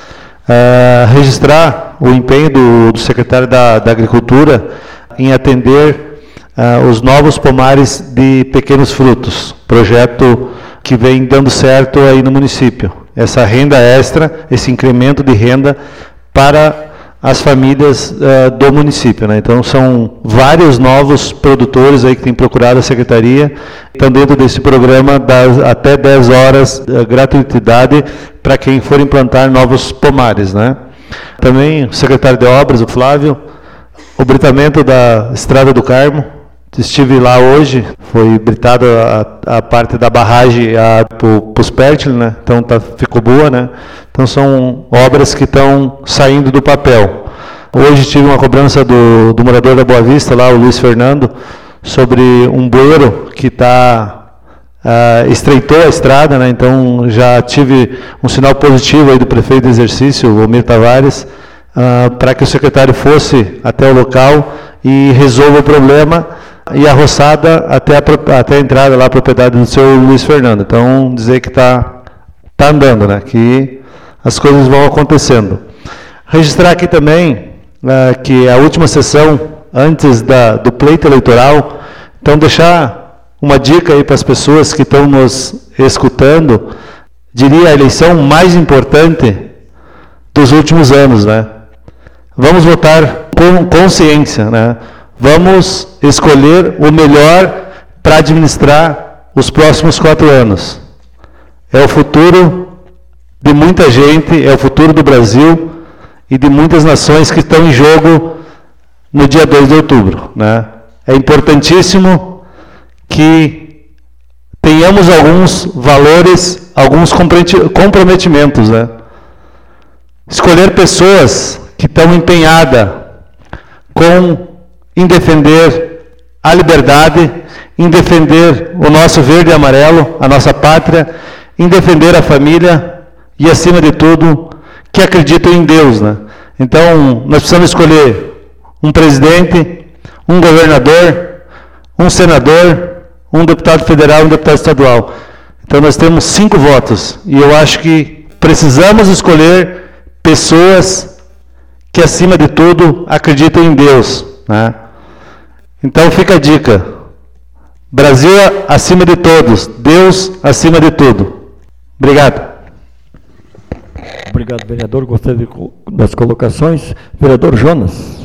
Uh, registrar o empenho do, do secretário da, da Agricultura em atender uh, os novos pomares de pequenos frutos, projeto que vem dando certo aí no município. Essa renda extra, esse incremento de renda para as famílias uh, do município, né? Então são vários novos produtores aí que têm procurado a secretaria, estão dentro desse programa das até dez horas uh, gratuidade para quem for implantar novos pomares, né? Também o secretário de obras, o Flávio, o britamento da Estrada do Carmo, estive lá hoje, foi britado a, a parte da barragem para os Pertil, né? Então tá, ficou boa, né? Então são obras que estão saindo do papel. Hoje tive uma cobrança do, do morador da Boa Vista, lá, o Luiz Fernando, sobre um bueiro que está uh, estreitou a estrada, né? Então já tive um sinal positivo aí do prefeito de exercício, o Almir Tavares, uh, para que o secretário fosse até o local e resolva o problema, e a roçada até a, até a entrada lá, a propriedade do seu Luiz Fernando. Então, dizer que está tá andando, né? Que as coisas vão acontecendo. Registrar aqui também uh, que a última sessão, antes da, do pleito eleitoral, então deixar uma dica aí para as pessoas que estão nos escutando, diria a eleição mais importante dos últimos anos, né? Vamos votar com consciência, né? Vamos escolher o melhor para administrar os próximos quatro anos. É o futuro de muita gente, é o futuro do Brasil e de muitas nações que estão em jogo no dia dois de outubro, né? É importantíssimo que tenhamos alguns valores, alguns comprometimentos, né? Escolher pessoas que estão empenhadas com em defender a liberdade, em defender o nosso verde e amarelo, a nossa pátria, em defender a família e, acima de tudo, que acreditam em Deus, né? Então, nós precisamos escolher um presidente, um governador, um senador, um deputado federal e um deputado estadual. Então, nós temos cinco votos e eu acho que precisamos escolher pessoas que, acima de tudo, acreditam em Deus, né? Então fica a dica, Brasil acima de todos, Deus acima de tudo. Obrigado. Obrigado, vereador, gostei de, das colocações. Vereador Jonas.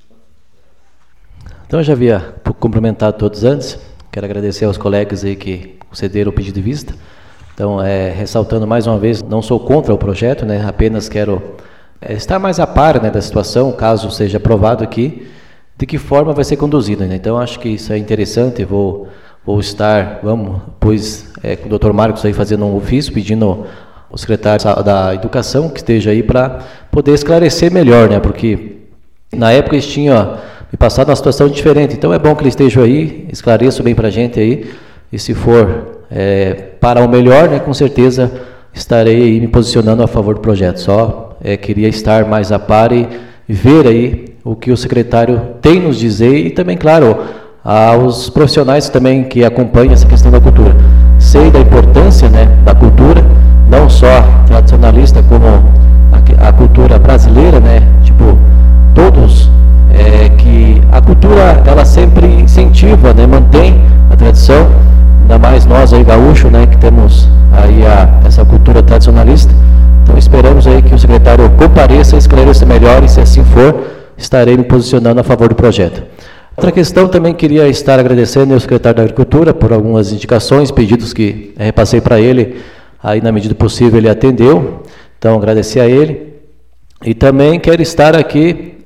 Então eu já havia cumprimentado todos antes, quero agradecer aos colegas aí que concederam o pedido de vista. Então, é, ressaltando mais uma vez, não sou contra o projeto, né, apenas quero é, estar mais a par, né, da situação, caso seja aprovado aqui, de que forma vai ser conduzido, né? Então acho que isso é interessante, vou, vou estar, vamos, pois é, com o doutor Marcos aí fazendo um ofício, pedindo ao secretário da Educação que esteja aí para poder esclarecer melhor, né? Porque na época eles tinham me passado uma situação diferente, então é bom que eles estejam aí, esclareçam bem para a gente aí, e se for é, para o melhor, né, com certeza estarei aí me posicionando a favor do projeto. Só é, queria estar mais a par e ver aí o que o secretário tem nos dizer e também, claro, aos profissionais também que acompanham essa questão da cultura. Sei da importância, né, da cultura, não só tradicionalista, como a, a cultura brasileira, né, tipo, todos, é, que a cultura, ela sempre incentiva, né, mantém a tradição, ainda mais nós aí gaúchos, né, que temos aí a, essa cultura tradicionalista. Então esperamos aí que o secretário compareça e esclareça melhor, e se assim for, estarei me posicionando a favor do projeto. Outra questão, também queria estar agradecendo ao secretário da Agricultura por algumas indicações, pedidos que repassei para ele, aí na medida possível ele atendeu, então agradecer a ele. E também quero estar aqui,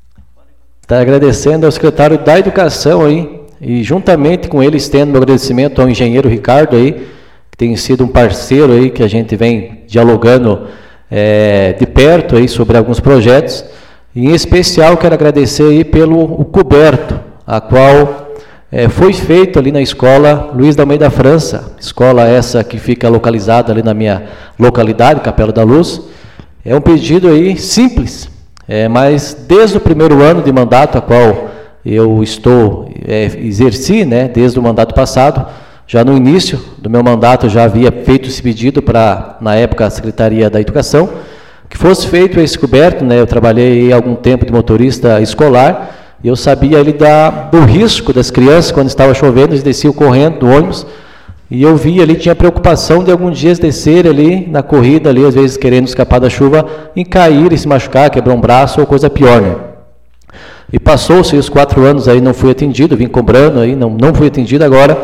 estar agradecendo ao secretário da Educação aí, e juntamente com ele estendo meu agradecimento ao engenheiro Ricardo aí, que tem sido um parceiro aí, que a gente vem dialogando é, de perto aí sobre alguns projetos. Em especial, quero agradecer aí pelo o coberto, a qual é, foi feito ali na escola Luiz da Almeida França, escola essa que fica localizada ali na minha localidade, Capela da Luz. É um pedido aí simples, é, mas desde o primeiro ano de mandato, a qual eu estou, é, exerci, né, desde o mandato passado, já no início do meu mandato já havia feito esse pedido para, na época, a Secretaria da Educação, que fosse feito esse coberto, né? Eu trabalhei há algum tempo de motorista escolar e eu sabia ali da, do risco das crianças quando estava chovendo, eles desciam correndo do ônibus E eu vi ali, tinha preocupação de alguns dias descer ali na corrida, ali, às vezes querendo escapar da chuva, e cair e se machucar, quebrar um braço ou coisa pior, né? E passou-se os quatro anos aí, não fui atendido, vim cobrando aí, não, não fui atendido agora.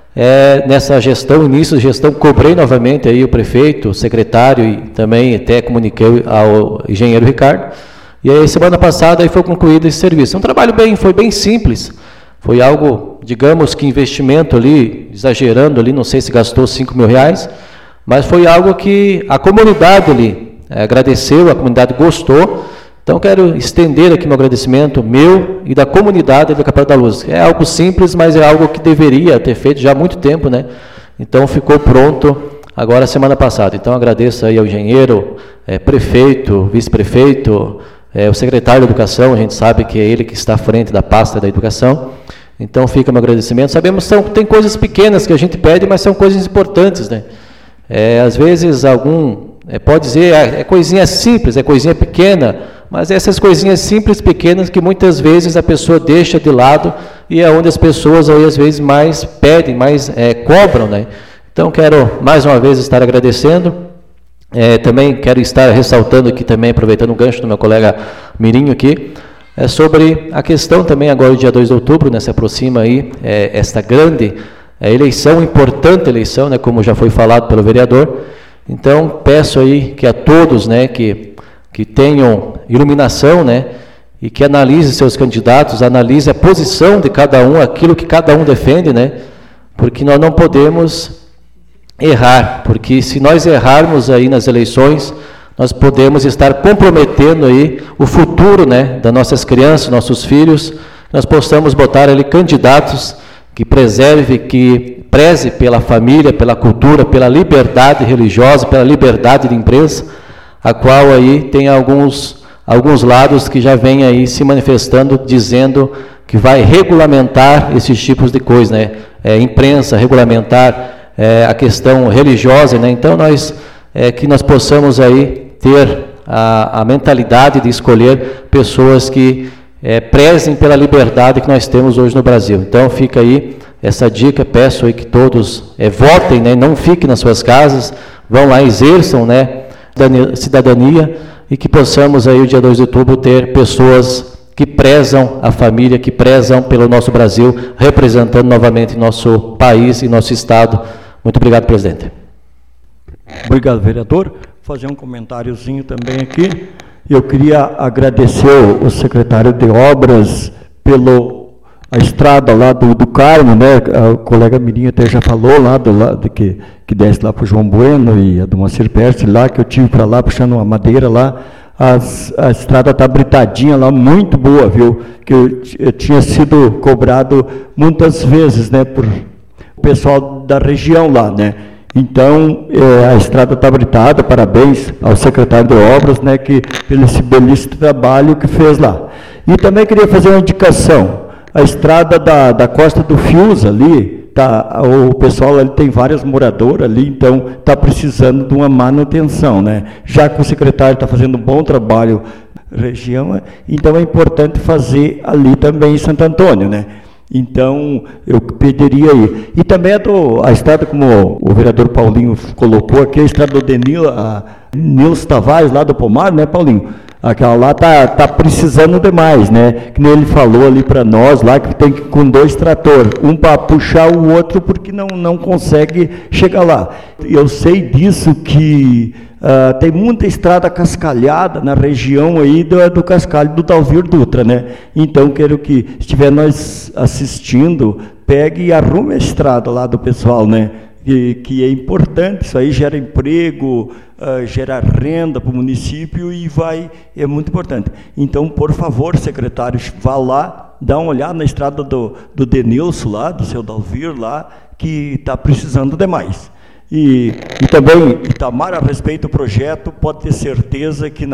É, nessa gestão, início de gestão, cobrei novamente aí o prefeito, o secretário e também até comuniquei ao engenheiro Ricardo. E aí semana passada aí foi concluído esse serviço. Um trabalho bem, foi bem simples. Foi algo, digamos que investimento ali, exagerando ali, não sei se gastou cinco mil reais, mas foi algo que a comunidade ali é, agradeceu, a comunidade gostou. Então quero estender aqui meu agradecimento, meu e da comunidade da Capela da Luz. É algo simples, mas é algo que deveria ter feito já há muito tempo, né? Então ficou pronto agora semana passada. Então agradeço aí ao engenheiro, é, prefeito, vice-prefeito, é, o secretário de Educação, a gente sabe que é ele que está à frente da pasta da Educação. Então fica meu agradecimento. Sabemos que são, tem coisas pequenas que a gente pede, mas são coisas importantes, né? É, às vezes algum, é, pode dizer, é, é coisinha simples, é coisinha pequena, mas essas coisinhas simples, pequenas, que muitas vezes a pessoa deixa de lado e é onde as pessoas aí às vezes mais pedem, mais é, cobram, né? Então quero mais uma vez estar agradecendo. É, também quero estar ressaltando aqui também, aproveitando o gancho do meu colega Mirinho aqui, é sobre a questão também agora, dia dois de outubro, né, se aproxima aí é, esta grande é, eleição, importante eleição, né, como já foi falado pelo vereador. Então peço aí que a todos, né, que, que tenham iluminação, né, e que analise seus candidatos, analise a posição de cada um, aquilo que cada um defende, né, porque nós não podemos errar, porque se nós errarmos aí nas eleições, nós podemos estar comprometendo aí o futuro, né, das nossas crianças, nossos filhos. Nós possamos botar ali candidatos que preserve, que preze pela família, pela cultura, pela liberdade religiosa, pela liberdade de imprensa, a qual aí tem alguns, alguns lados que já vêm aí se manifestando, dizendo que vai regulamentar esses tipos de coisas, né, é, imprensa, regulamentar é, a questão religiosa, né, então nós, é, que nós possamos aí ter a, a mentalidade de escolher pessoas que é, prezem pela liberdade que nós temos hoje no Brasil. Então fica aí essa dica, peço aí que todos é, votem, né, não fiquem nas suas casas, vão lá, exerçam, né, cidadania, e que possamos aí o dia dois de outubro ter pessoas que prezam a família, que prezam pelo nosso Brasil, representando novamente nosso país e nosso estado. Muito obrigado, presidente. Obrigado, vereador. Fazer um comentáriozinho também aqui. Eu queria agradecer o secretário de Obras pelo a estrada lá do, do Carmo, né? O colega Mirinho até já falou lá do lado que que desce lá para o João Bueno e a do Moacir Percy lá, que eu tive para lá puxando uma madeira lá. As, a estrada está britadinha lá, muito boa, viu? Que eu, eu tinha sido cobrado muitas vezes, né, por o pessoal da região lá, né? Então, é, a estrada está britada, parabéns ao secretário de Obras, né, que, pelo esse belíssimo trabalho que fez lá. E também queria fazer uma indicação, a estrada da, da Costa do Fios ali, tá, o pessoal ali tem várias moradoras ali, então está precisando de uma manutenção, né? Já que o secretário está fazendo um bom trabalho na região, então é importante fazer ali também em Santo Antônio, né? Então, eu pediria aí. E também a, do, a estrada, como o vereador Paulinho colocou aqui, a estrada do Denil, a Nilson Tavares, lá do Pomar, né, Paulinho? Aquela lá tá, tá precisando demais, né? Que nem ele falou ali para nós, lá que tem que ir com dois tratores, um para puxar o outro, porque não, não consegue chegar lá. Eu sei disso que uh, tem muita estrada cascalhada na região aí do, do cascalho do Dalvir Dutra, né? Então, quero que, estiver nós assistindo, pegue e arrume a estrada lá do pessoal, né? Que, que é importante, isso aí gera emprego, uh, gera renda para o município e vai, é muito importante. Então, por favor, secretário, vá lá, dá uma olhada na estrada do, do Denilson lá, do seu Dalvir lá, que está precisando demais. E, e também, Itamar, a respeito do projeto, pode ter certeza que na,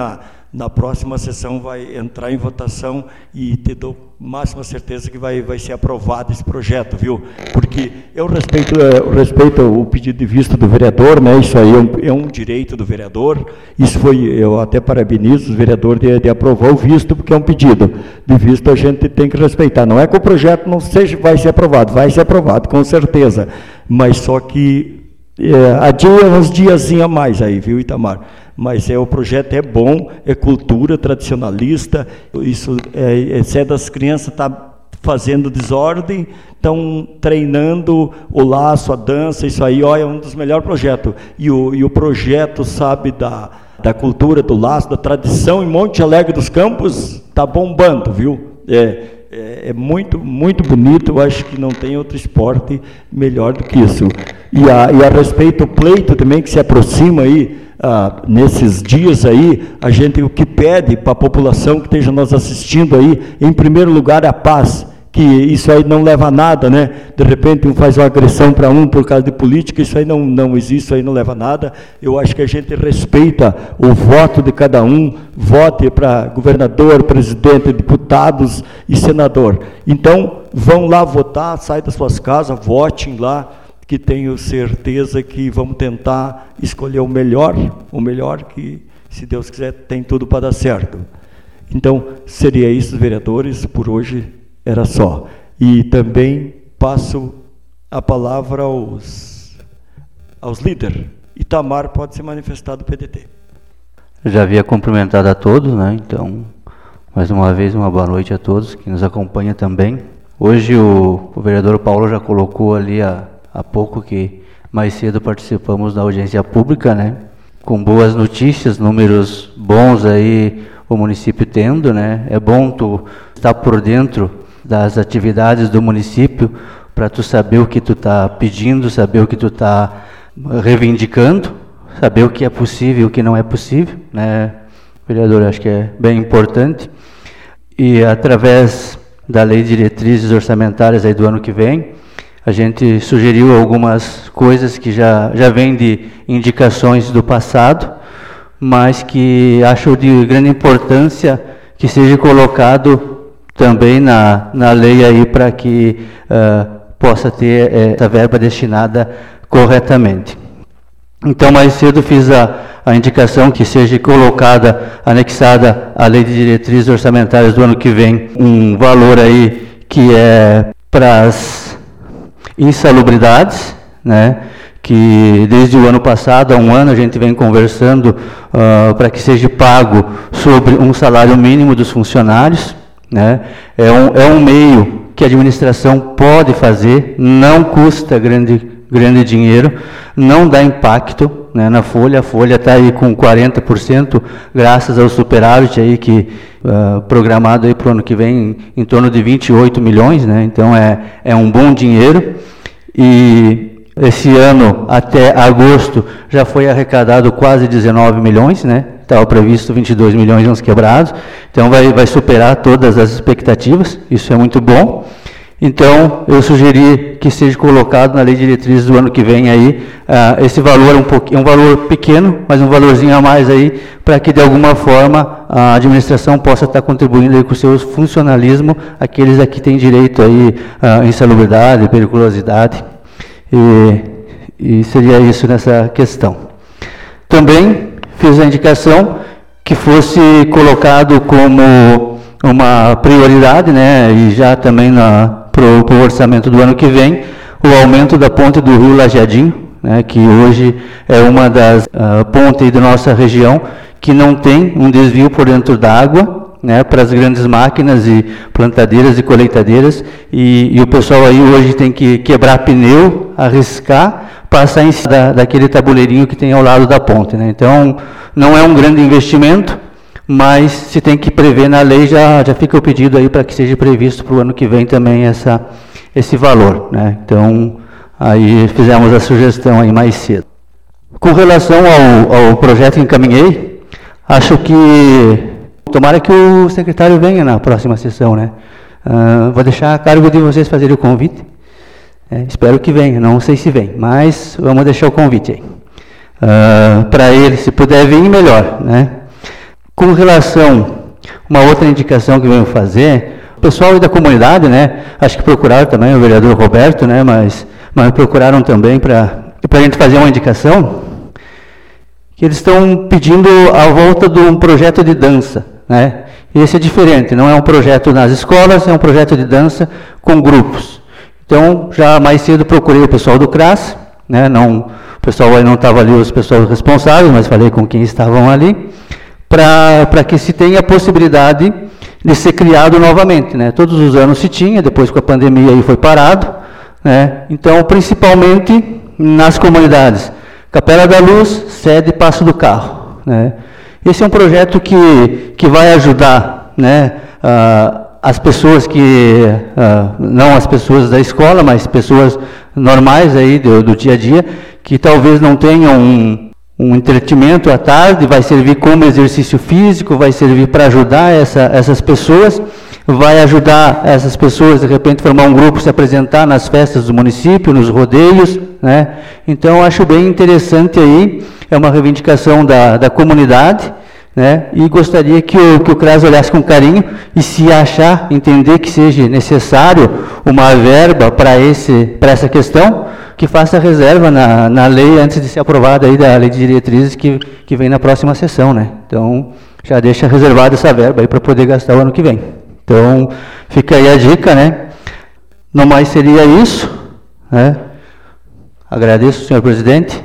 na próxima sessão vai entrar em votação e te dou máxima certeza que vai, vai ser aprovado esse projeto, viu? Porque eu respeito, eu respeito o pedido de vista do vereador, né? Isso aí é um, é um direito do vereador. Isso foi, eu até parabenizo os vereadores de, de aprovar o visto, porque é um pedido de visto, a gente tem que respeitar. Não é que o projeto não seja, vai ser aprovado, vai ser aprovado, com certeza. Mas só que é, adia uns diazinhos a mais aí, viu, Itamar? Mas é, o projeto é bom, é cultura tradicionalista, isso é, é, se é das crianças, está fazendo desordem, estão treinando o laço, a dança, isso aí, ó, é um dos melhores projetos. E o, e o projeto, sabe, da, da cultura, do laço, da tradição em Monte Alegre dos Campos, está bombando, viu? É, é, é muito, muito bonito, eu acho que não tem outro esporte melhor do que isso. E a, e a respeito do pleito também, que se aproxima aí, Ah, nesses dias aí, a gente o que pede para a população que esteja nos assistindo aí, em primeiro lugar, a paz, que isso aí não leva a nada, né? De repente um faz uma agressão para um por causa de política, isso aí não, não existe, isso aí não leva a nada. Eu acho que a gente respeita o voto de cada um, vote para governador, presidente, deputados e senador. Então, vão lá votar, sai das suas casas, votem lá, que tenho certeza que vamos tentar escolher o melhor, o melhor que, se Deus quiser, tem tudo para dar certo. Então, seria isso, vereadores, por hoje era só. E também passo a palavra aos, aos líderes. Itamar pode se manifestar do P D T. Eu já havia cumprimentado a todos, né? Então, mais uma vez, uma boa noite a todos que nos acompanham também. Hoje o, o vereador Paulo já colocou ali a há pouco que mais cedo participamos da audiência pública, né? Com boas notícias, números bons aí o município tendo, né? É bom tu estar por dentro das atividades do município para tu saber o que tu está pedindo, saber o que tu está reivindicando, saber o que é possível e o que não é possível, né? Vereador, acho que é bem importante. E através da Lei de Diretrizes Orçamentárias aí do ano que vem, a gente sugeriu algumas coisas que já, já vêm de indicações do passado, mas que acho de grande importância que seja colocado também na, na lei aí para que uh, possa ter eh, essa verba destinada corretamente. Então, mais cedo fiz a, a indicação que seja colocada, anexada à Lei de Diretrizes Orçamentárias do ano que vem, um valor aí que é para as insalubridades, né, que desde o ano passado, há um ano, a gente vem conversando uh, para que seja pago sobre um salário mínimo dos funcionários, né, é um, é um meio que a administração pode fazer, não custa grande, grande dinheiro, não dá impacto, né, na folha. A folha está aí com quarenta por cento, graças ao superávit aí que uh, programado aí para o ano que vem em, em torno de vinte e oito milhões, né, então é, é um bom dinheiro. E esse ano, até agosto, já foi arrecadado quase dezenove milhões, né? Estava previsto vinte e dois milhões uns quebrados, então vai, vai superar todas as expectativas, isso é muito bom. Então, eu sugeri que seja colocado na Lei de Diretrizes do ano que vem aí, uh, esse valor, um, pouquinho, um valor pequeno, mas um valorzinho a mais aí, para que de alguma forma a administração possa estar contribuindo aí com o seu funcionalismo, aqueles a que têm direito aí a insalubridade, periculosidade, e, e seria isso nessa questão. Também fiz a indicação que fosse colocado como uma prioridade, né, e já também para o orçamento do ano que vem, o aumento da ponte do Rio Lajeadinho, né, que hoje é uma das uh, pontes da nossa região que não tem um desvio por dentro da água, né, para as grandes máquinas e plantadeiras e colheitadeiras, e, e o pessoal aí hoje tem que quebrar pneu, arriscar, passar em cima da, daquele tabuleirinho que tem ao lado da ponte, né. Então, não é um grande investimento, mas se tem que prever na lei, já, já fica o pedido aí para que seja previsto para o ano que vem também essa, esse valor, né. Então, aí fizemos a sugestão aí mais cedo. Com relação ao, ao projeto que encaminhei, acho que, tomara que o secretário venha na próxima sessão, né? Uh, vou deixar a cargo de vocês fazerem o convite. É, espero que venha, não sei se vem, mas vamos deixar o convite aí. Uh, para ele, se puder vir, melhor, né? Com relação a uma outra indicação que venho fazer, o pessoal da comunidade, né, acho que procuraram também o vereador Roberto, né, mas, mas procuraram também para a gente fazer uma indicação, que eles estão pedindo a volta de um projeto de dança, né? Esse é diferente, não é um projeto nas escolas, é um projeto de dança com grupos. Então, já mais cedo procurei o pessoal do C R A S, né? Não, o pessoal aí não estava ali, os pessoal responsáveis, mas falei com quem estavam ali, para que se tenha a possibilidade de ser criado novamente, né? Todos os anos se tinha, depois com a pandemia aí foi parado, né? Então, principalmente nas comunidades, Capela da Luz, sede Passo do Carro, né? Esse é um projeto que, que vai ajudar, né, uh, as pessoas que, uh, não as pessoas da escola, mas pessoas normais aí do, do dia a dia, que talvez não tenham um, um entretenimento à tarde, vai servir como exercício físico, vai servir para ajudar essa, essas pessoas, vai ajudar essas pessoas, de repente, formar um grupo, se apresentar nas festas do município, nos rodeios, né? Então, acho bem interessante aí, é uma reivindicação da, da comunidade, né? E gostaria que o, que o C R A S olhasse com carinho e, se achar, entender que seja necessário uma verba para esse, para essa questão, que faça reserva na, na lei antes de ser aprovada aí da lei de diretrizes que, que vem na próxima sessão, né? Então, já deixa reservada essa verba aí para poder gastar o ano que vem. Então, fica aí a dica, né? No mais seria isso, né? Agradeço, senhor presidente.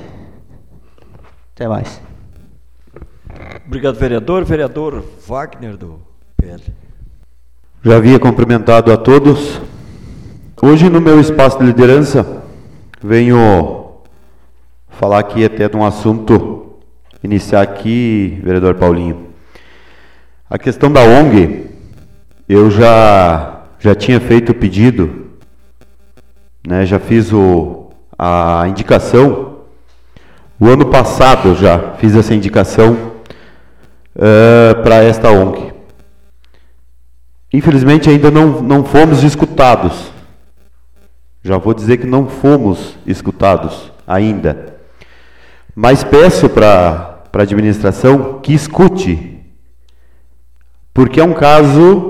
Até mais. Obrigado, vereador. Vereador Wagner, do P L. Já havia cumprimentado a todos. Hoje, no meu espaço de liderança, venho falar aqui até de um assunto, iniciar aqui, vereador Paulinho. A questão da O N G, eu já, já tinha feito o pedido, né, já fiz o, a indicação. O ano passado eu já fiz essa indicação uh, para esta O N G. Infelizmente ainda não, não fomos escutados. Já vou dizer que não fomos escutados ainda. Mas peço para a administração que escute, porque é um caso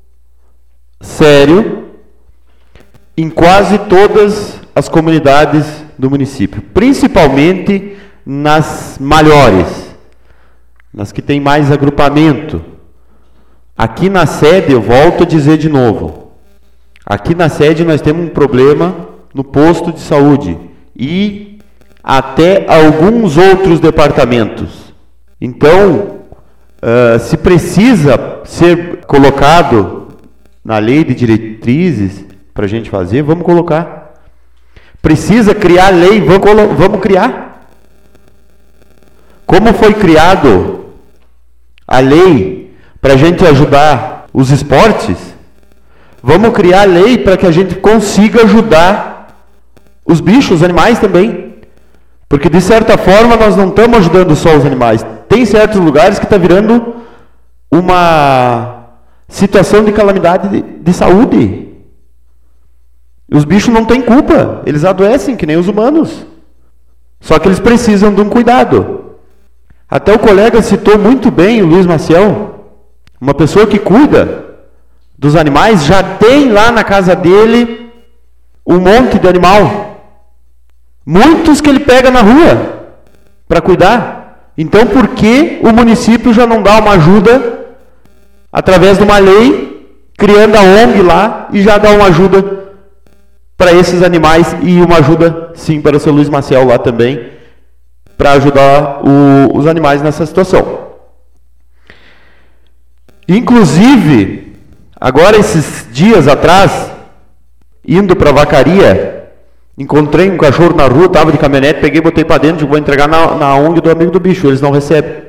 sério em quase todas as comunidades do município, principalmente nas maiores, nas que tem mais agrupamento. Aqui na sede, eu volto a dizer de novo, aqui na sede nós temos um problema no posto de saúde e até alguns outros departamentos. Então, uh, se precisa ser colocado na lei de diretrizes para a gente fazer, vamos colocar. Precisa criar lei, vamos, vamos criar. Como foi criado a lei para a gente ajudar os esportes, vamos criar lei para que a gente consiga ajudar os bichos, os animais também. Porque, de certa forma, nós não estamos ajudando só os animais. Tem certos lugares que está virando uma situação de calamidade de, de saúde. Os bichos não têm culpa, eles adoecem que nem os humanos. Só que eles precisam de um cuidado. Até o colega citou muito bem, o Luiz Maciel, uma pessoa que cuida dos animais, já tem lá na casa dele um monte de animal. Muitos que ele pega na rua para cuidar. Então, por que o município já não dá uma ajuda através de uma lei, criando a O N G lá, e já dá uma ajuda para esses animais, e uma ajuda, sim, para o seu Luiz Maciel lá também, para ajudar o, os animais nessa situação. Inclusive, agora esses dias atrás, indo para a vacaria, encontrei um cachorro na rua, estava de caminhonete, peguei, botei para dentro, vou entregar na, na O N G do amigo do bicho, eles não recebem.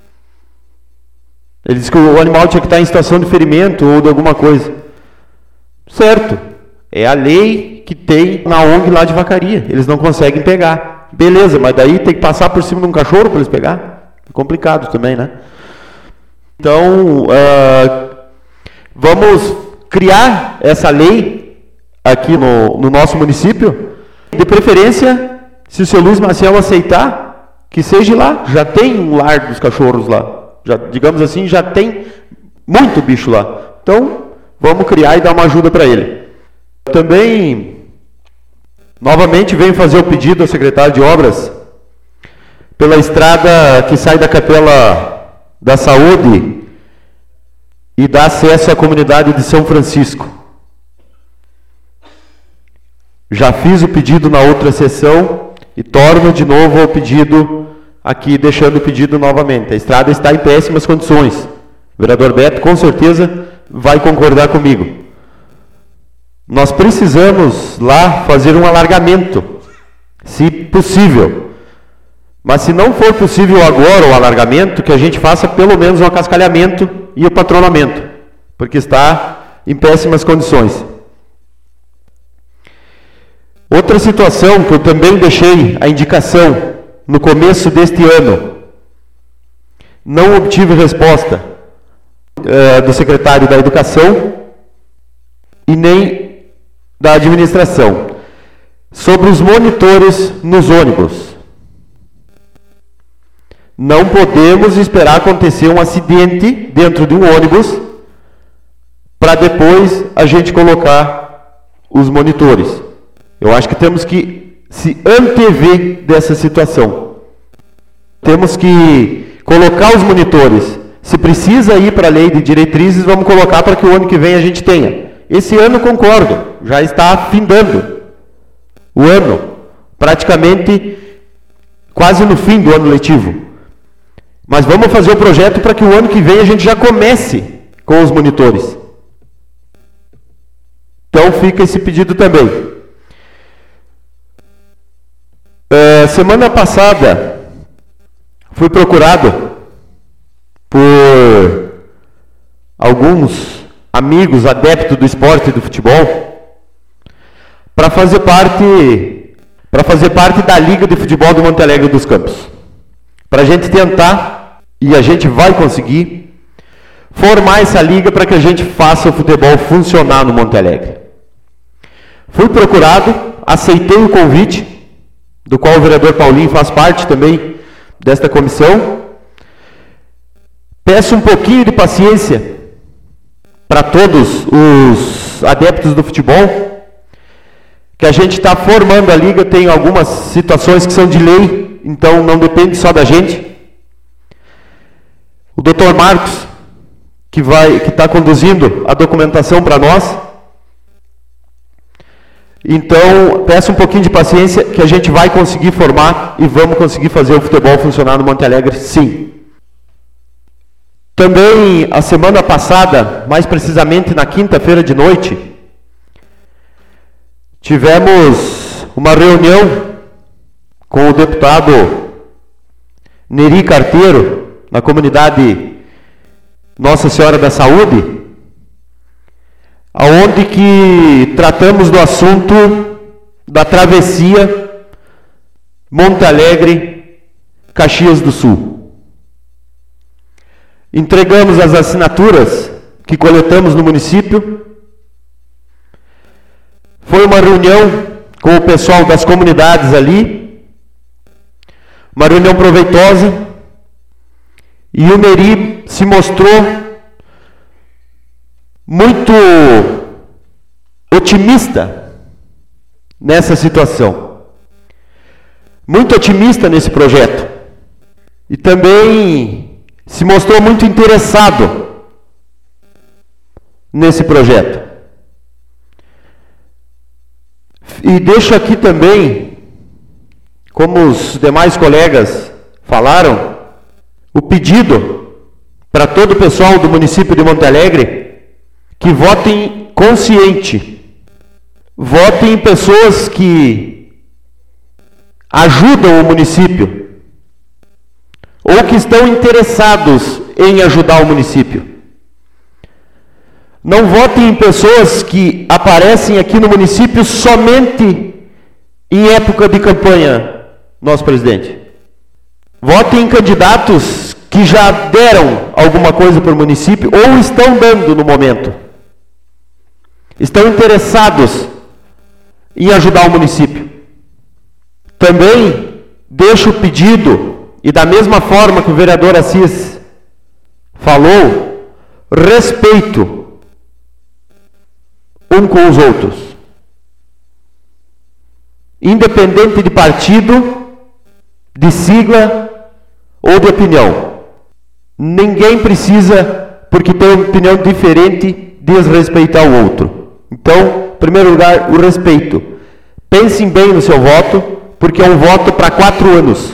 Ele disse que o animal tinha que estar em situação de ferimento ou de alguma coisa. Certo. É a lei que tem na O N G lá de vacaria. Eles não conseguem pegar. Beleza, mas daí tem que passar por cima de um cachorro para eles pegar? É complicado também, né? Então, uh, vamos criar essa lei aqui no, no nosso município. De preferência, se o seu Luiz Maciel aceitar, que seja lá. Já tem um lar dos cachorros lá. Já, digamos assim, já tem muito bicho lá. Então, vamos criar e dar uma ajuda para ele. Também, novamente, venho fazer o pedido ao secretário de Obras pela estrada que sai da Capela da Saúde e dá acesso à comunidade de São Francisco. Já fiz o pedido na outra sessão e torno de novo o pedido aqui, deixando o pedido novamente. A estrada está em péssimas condições. O vereador Beto, com certeza, vai concordar comigo. Nós precisamos lá fazer um alargamento, se possível. Mas se não for possível agora o alargamento, que a gente faça pelo menos um acascalhamento e o patronamento, porque está em péssimas condições. Outra situação que eu também deixei a indicação no começo deste ano, não obtive resposta uh, do secretário da Educação e nem da administração, sobre os monitores nos ônibus. Não podemos esperar acontecer um acidente dentro de um ônibus para depois a gente colocar os monitores. Eu acho que temos que se antever dessa situação. Temos que colocar os monitores. Se precisa ir para a lei de diretrizes, vamos colocar para que o ano que vem a gente tenha. Esse ano, concordo, já está findando o ano, praticamente quase no fim do ano letivo. Mas vamos fazer o projeto para que o ano que vem a gente já comece com os monitores. Então fica esse pedido também. Uh, semana passada fui procurado por alguns amigos adeptos do esporte e do futebol para fazer parte para fazer parte da Liga de Futebol do Monte Alegre dos Campos, para a gente tentar, e a gente vai conseguir formar essa liga para que a gente faça o futebol funcionar no Monte Alegre. Fui procurado, aceitei o convite, do qual o vereador Paulinho faz parte também desta comissão. Peço um pouquinho de paciência para todos os adeptos do futebol, que a gente está formando a liga, tem algumas situações que são de lei, então não depende só da gente. O doutor Marcos, que vai, que está conduzindo a documentação para nós. Então, peço um pouquinho de paciência, que a gente vai conseguir formar e vamos conseguir fazer o futebol funcionar no Monte Alegre, sim. Também, a semana passada, mais precisamente na quinta-feira de noite, tivemos uma reunião com o deputado Neri Carteiro, na comunidade Nossa Senhora da Saúde, aonde que tratamos do assunto da travessia Monte Alegre, Caxias do Sul. Entregamos as assinaturas que coletamos no município. Foi uma reunião com o pessoal das comunidades ali, uma reunião proveitosa, e o Neri se mostrou muito otimista nessa situação, muito otimista nesse projeto, e também se mostrou muito interessado nesse projeto. E deixo aqui também, como os demais colegas falaram, o pedido para todo o pessoal do município de Monte Alegre que votem consciente, votem em pessoas que ajudam o município ou que estão interessados em ajudar o município. Não votem em pessoas que aparecem aqui no município somente em época de campanha, nosso presidente. Votem em candidatos que já deram alguma coisa para o município ou estão dando no momento. Estão interessados em ajudar o município. Também deixo o pedido, e da mesma forma que o vereador Assis falou respeito um com os outros, independente de partido, de sigla ou de opinião. Ninguém precisa, porque tem uma opinião diferente, desrespeitar o outro. Então, em primeiro lugar, o respeito. Pensem bem no seu voto, porque é um voto para quatro anos.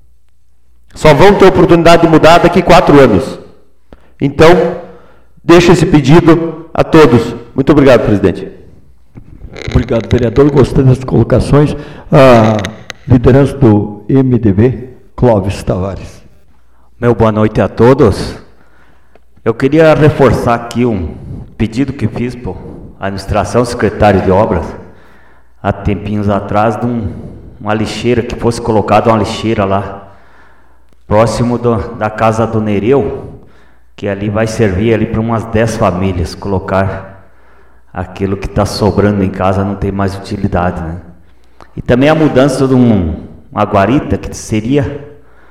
Só vão ter oportunidade de mudar daqui quatro anos. Então, deixo esse pedido a todos. Muito obrigado, presidente. Obrigado, vereador. Gostei das colocações. A liderança do M D B, Clóvis Tavares. Meu boa noite a todos. Eu queria reforçar aqui um pedido que fiz para a administração, secretário de obras, há tempinhos atrás, de um, uma lixeira, que fosse colocada uma lixeira lá, próximo do, da casa do Nereu, que ali vai servir ali para umas dez famílias, colocar aquilo que está sobrando em casa, não tem mais utilidade, né? E também a mudança de um, uma guarita, que seria,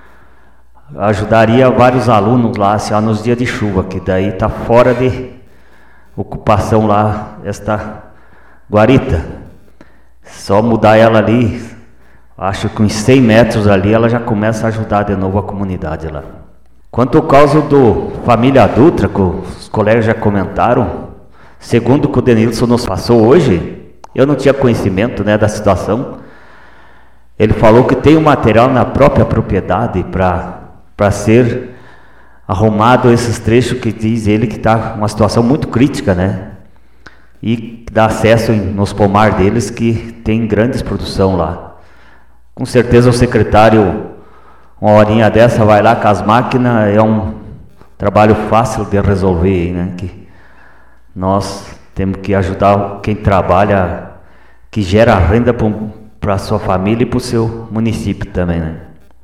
ajudaria vários alunos lá, assim, ó, nos dias de chuva, que daí está fora de ocupação lá, esta guarita. Só mudar ela ali, acho que uns cem metros ali, ela já começa a ajudar de novo a comunidade lá. Quanto ao caso do Família Dutra, que os colegas já comentaram, segundo o que o Denilson nos passou hoje, eu não tinha conhecimento, né, da situação. Ele falou que tem um material na própria propriedade para para ser arrumado esses trechos, que diz ele que está uma situação muito crítica, né? E dá acesso em, nos pomar deles, que tem grandes produção lá. Com certeza o secretário, uma horinha dessa, vai lá com as máquinas, é um trabalho fácil de resolver, né? Que nós temos que ajudar quem trabalha, que gera renda para a sua família e para o seu município também, né?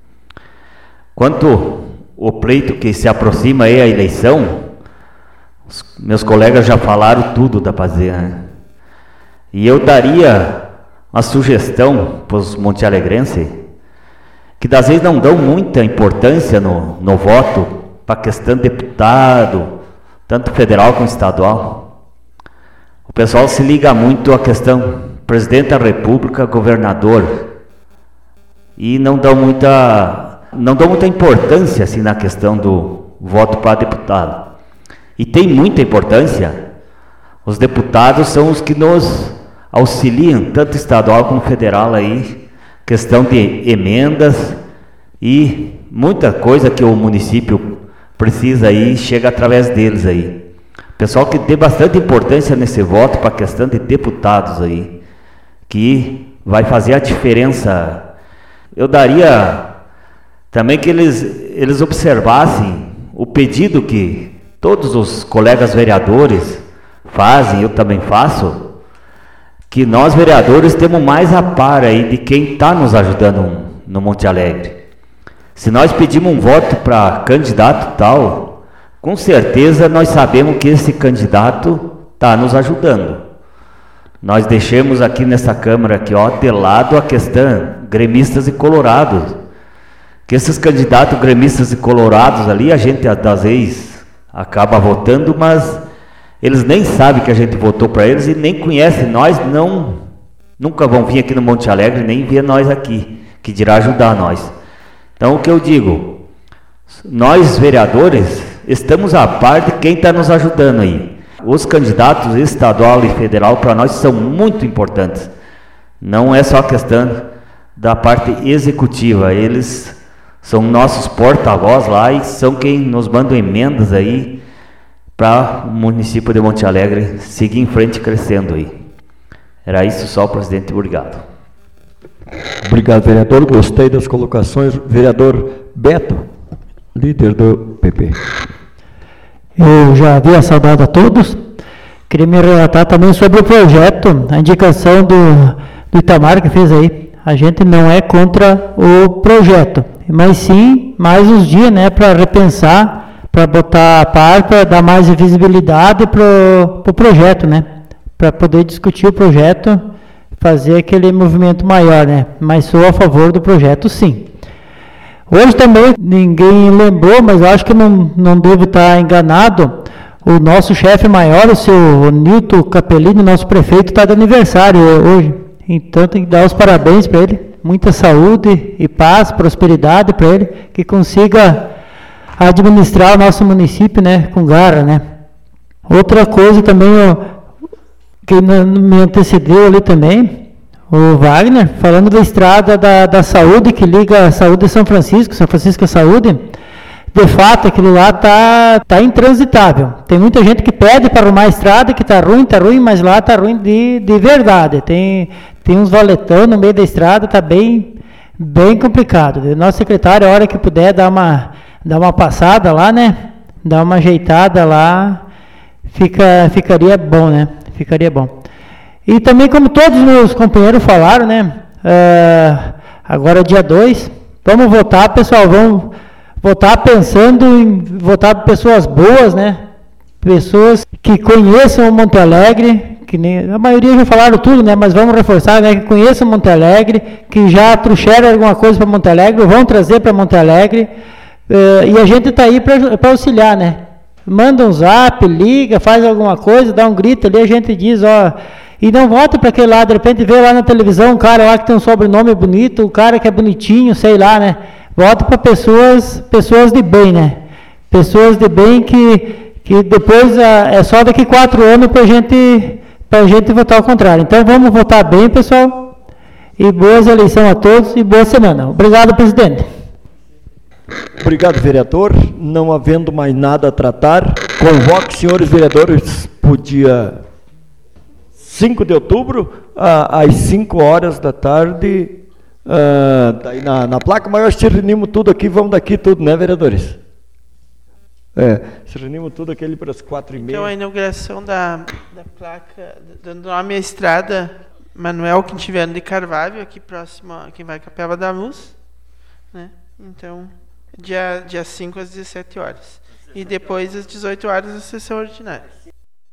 Quanto ao pleito que se aproxima aí a eleição, os meus colegas já falaram tudo da fazer, né? E eu daria uma sugestão para os montealegrenses, que das vezes não dão muita importância no, no voto para a questão de deputado, tanto federal como estadual. O pessoal se liga muito à questão presidente da República, governador, e não dão muita não dão muita importância assim na questão do voto para deputado. E tem muita importância. Os deputados são os que nos auxiliam, tanto estadual como federal aí, questão de emendas e muita coisa que o município precisa aí, chega através deles aí. Pessoal que dê bastante importância nesse voto para a questão de deputados aí, que vai fazer a diferença. Eu daria também que eles, eles observassem o pedido que todos os colegas vereadores fazem, eu também faço, que nós vereadores temos mais a par aí de quem está nos ajudando no Monte Alegre. Se nós pedimos um voto para candidato tal, com certeza nós sabemos que esse candidato está nos ajudando. Nós deixamos aqui nessa Câmara aqui, ó, de lado a questão gremistas e colorados. Que esses candidatos gremistas e colorados ali, a gente às vezes acaba votando, mas eles nem sabem que a gente votou para eles e nem conhecem nós, não, nunca vão vir aqui no Monte Alegre, nem ver nós aqui, que dirá ajudar nós. Então o que eu digo, nós vereadores estamos a par de quem está nos ajudando aí. Os candidatos estadual e federal para nós são muito importantes. Não é só a questão da parte executiva, eles são nossos porta-voz lá e são quem nos mandam emendas aí para o município de Monte Alegre seguir em frente crescendo aí. Era isso só, presidente. Obrigado. Obrigado, vereador. Gostei das colocações. Vereador Beto, líder do P P. Eu já havia saudado a todos. Queria me relatar também sobre o projeto, a indicação do, do Itamar que fez aí. A gente não é contra o projeto, mas sim mais uns dias, né, para repensar, para botar a par, para dar mais visibilidade para o pro projeto, né, para poder discutir o projeto, fazer aquele movimento maior, né, mas sou a favor do projeto, sim. Hoje também ninguém lembrou, mas eu acho que não, não devo estar enganado. O nosso chefe maior, o seu Nilton Capellini, nosso prefeito, está de aniversário hoje. Então tem que dar os parabéns para ele. Muita saúde e paz, prosperidade para ele, que consiga administrar o nosso município, né, com garra, né. Outra coisa também, ó, que me antecedeu ali também, o Wagner, falando da estrada da, da saúde, que liga a saúde de São Francisco, São Francisco a Saúde. De fato, aquilo lá está tá intransitável. Tem muita gente que pede para arrumar a estrada, que está ruim, está ruim, mas lá está ruim de, de verdade. Tem, tem uns valetão no meio da estrada, está bem, bem complicado. O nosso secretário, a hora que puder, dar uma, dar uma passada lá, né? Dar uma ajeitada lá, fica, ficaria bom, né? Ficaria bom. E também, como todos os meus companheiros falaram, né? Uh, agora dia dois, vamos votar, pessoal, vamos votar pensando em votar por pessoas boas, né? Pessoas que conheçam o Monte Alegre, que nem, a maioria já falaram tudo, né? Mas vamos reforçar, né? Que conheçam Monte Alegre, que já trouxeram alguma coisa para Monte Alegre, vão trazer para Monte Alegre, uh, e a gente está aí para auxiliar, né? Manda um zap, liga, faz alguma coisa, dá um grito ali, a gente diz, ó, e não volta para aquele lado, de repente vê lá na televisão um cara lá que tem um sobrenome bonito, um cara que é bonitinho, sei lá, né? Volta para pessoas, pessoas de bem, né? Pessoas de bem que, que depois é só daqui quatro anos para gente, a gente votar ao contrário. Então vamos votar bem, pessoal. E boas eleições a todos e boa semana. Obrigado, presidente. Obrigado, vereador. Não havendo mais nada a tratar, convoco, senhores vereadores, para o dia cinco de outubro, às cinco horas da tarde. Uh, daí na, na placa, mas nós se reunimos tudo aqui, vamos daqui tudo, né, vereadores? É, se reunimos tudo aqui ali para as quatro e meia. Então, a inauguração da, da placa, dando nome à estrada Manuel Quintiveano de Carvalho, aqui próximo a quem vai Capela da Luz, né? Então, dia, dia cinco às dezessete horas. E depois, às dezoito horas, a sessão ordinária.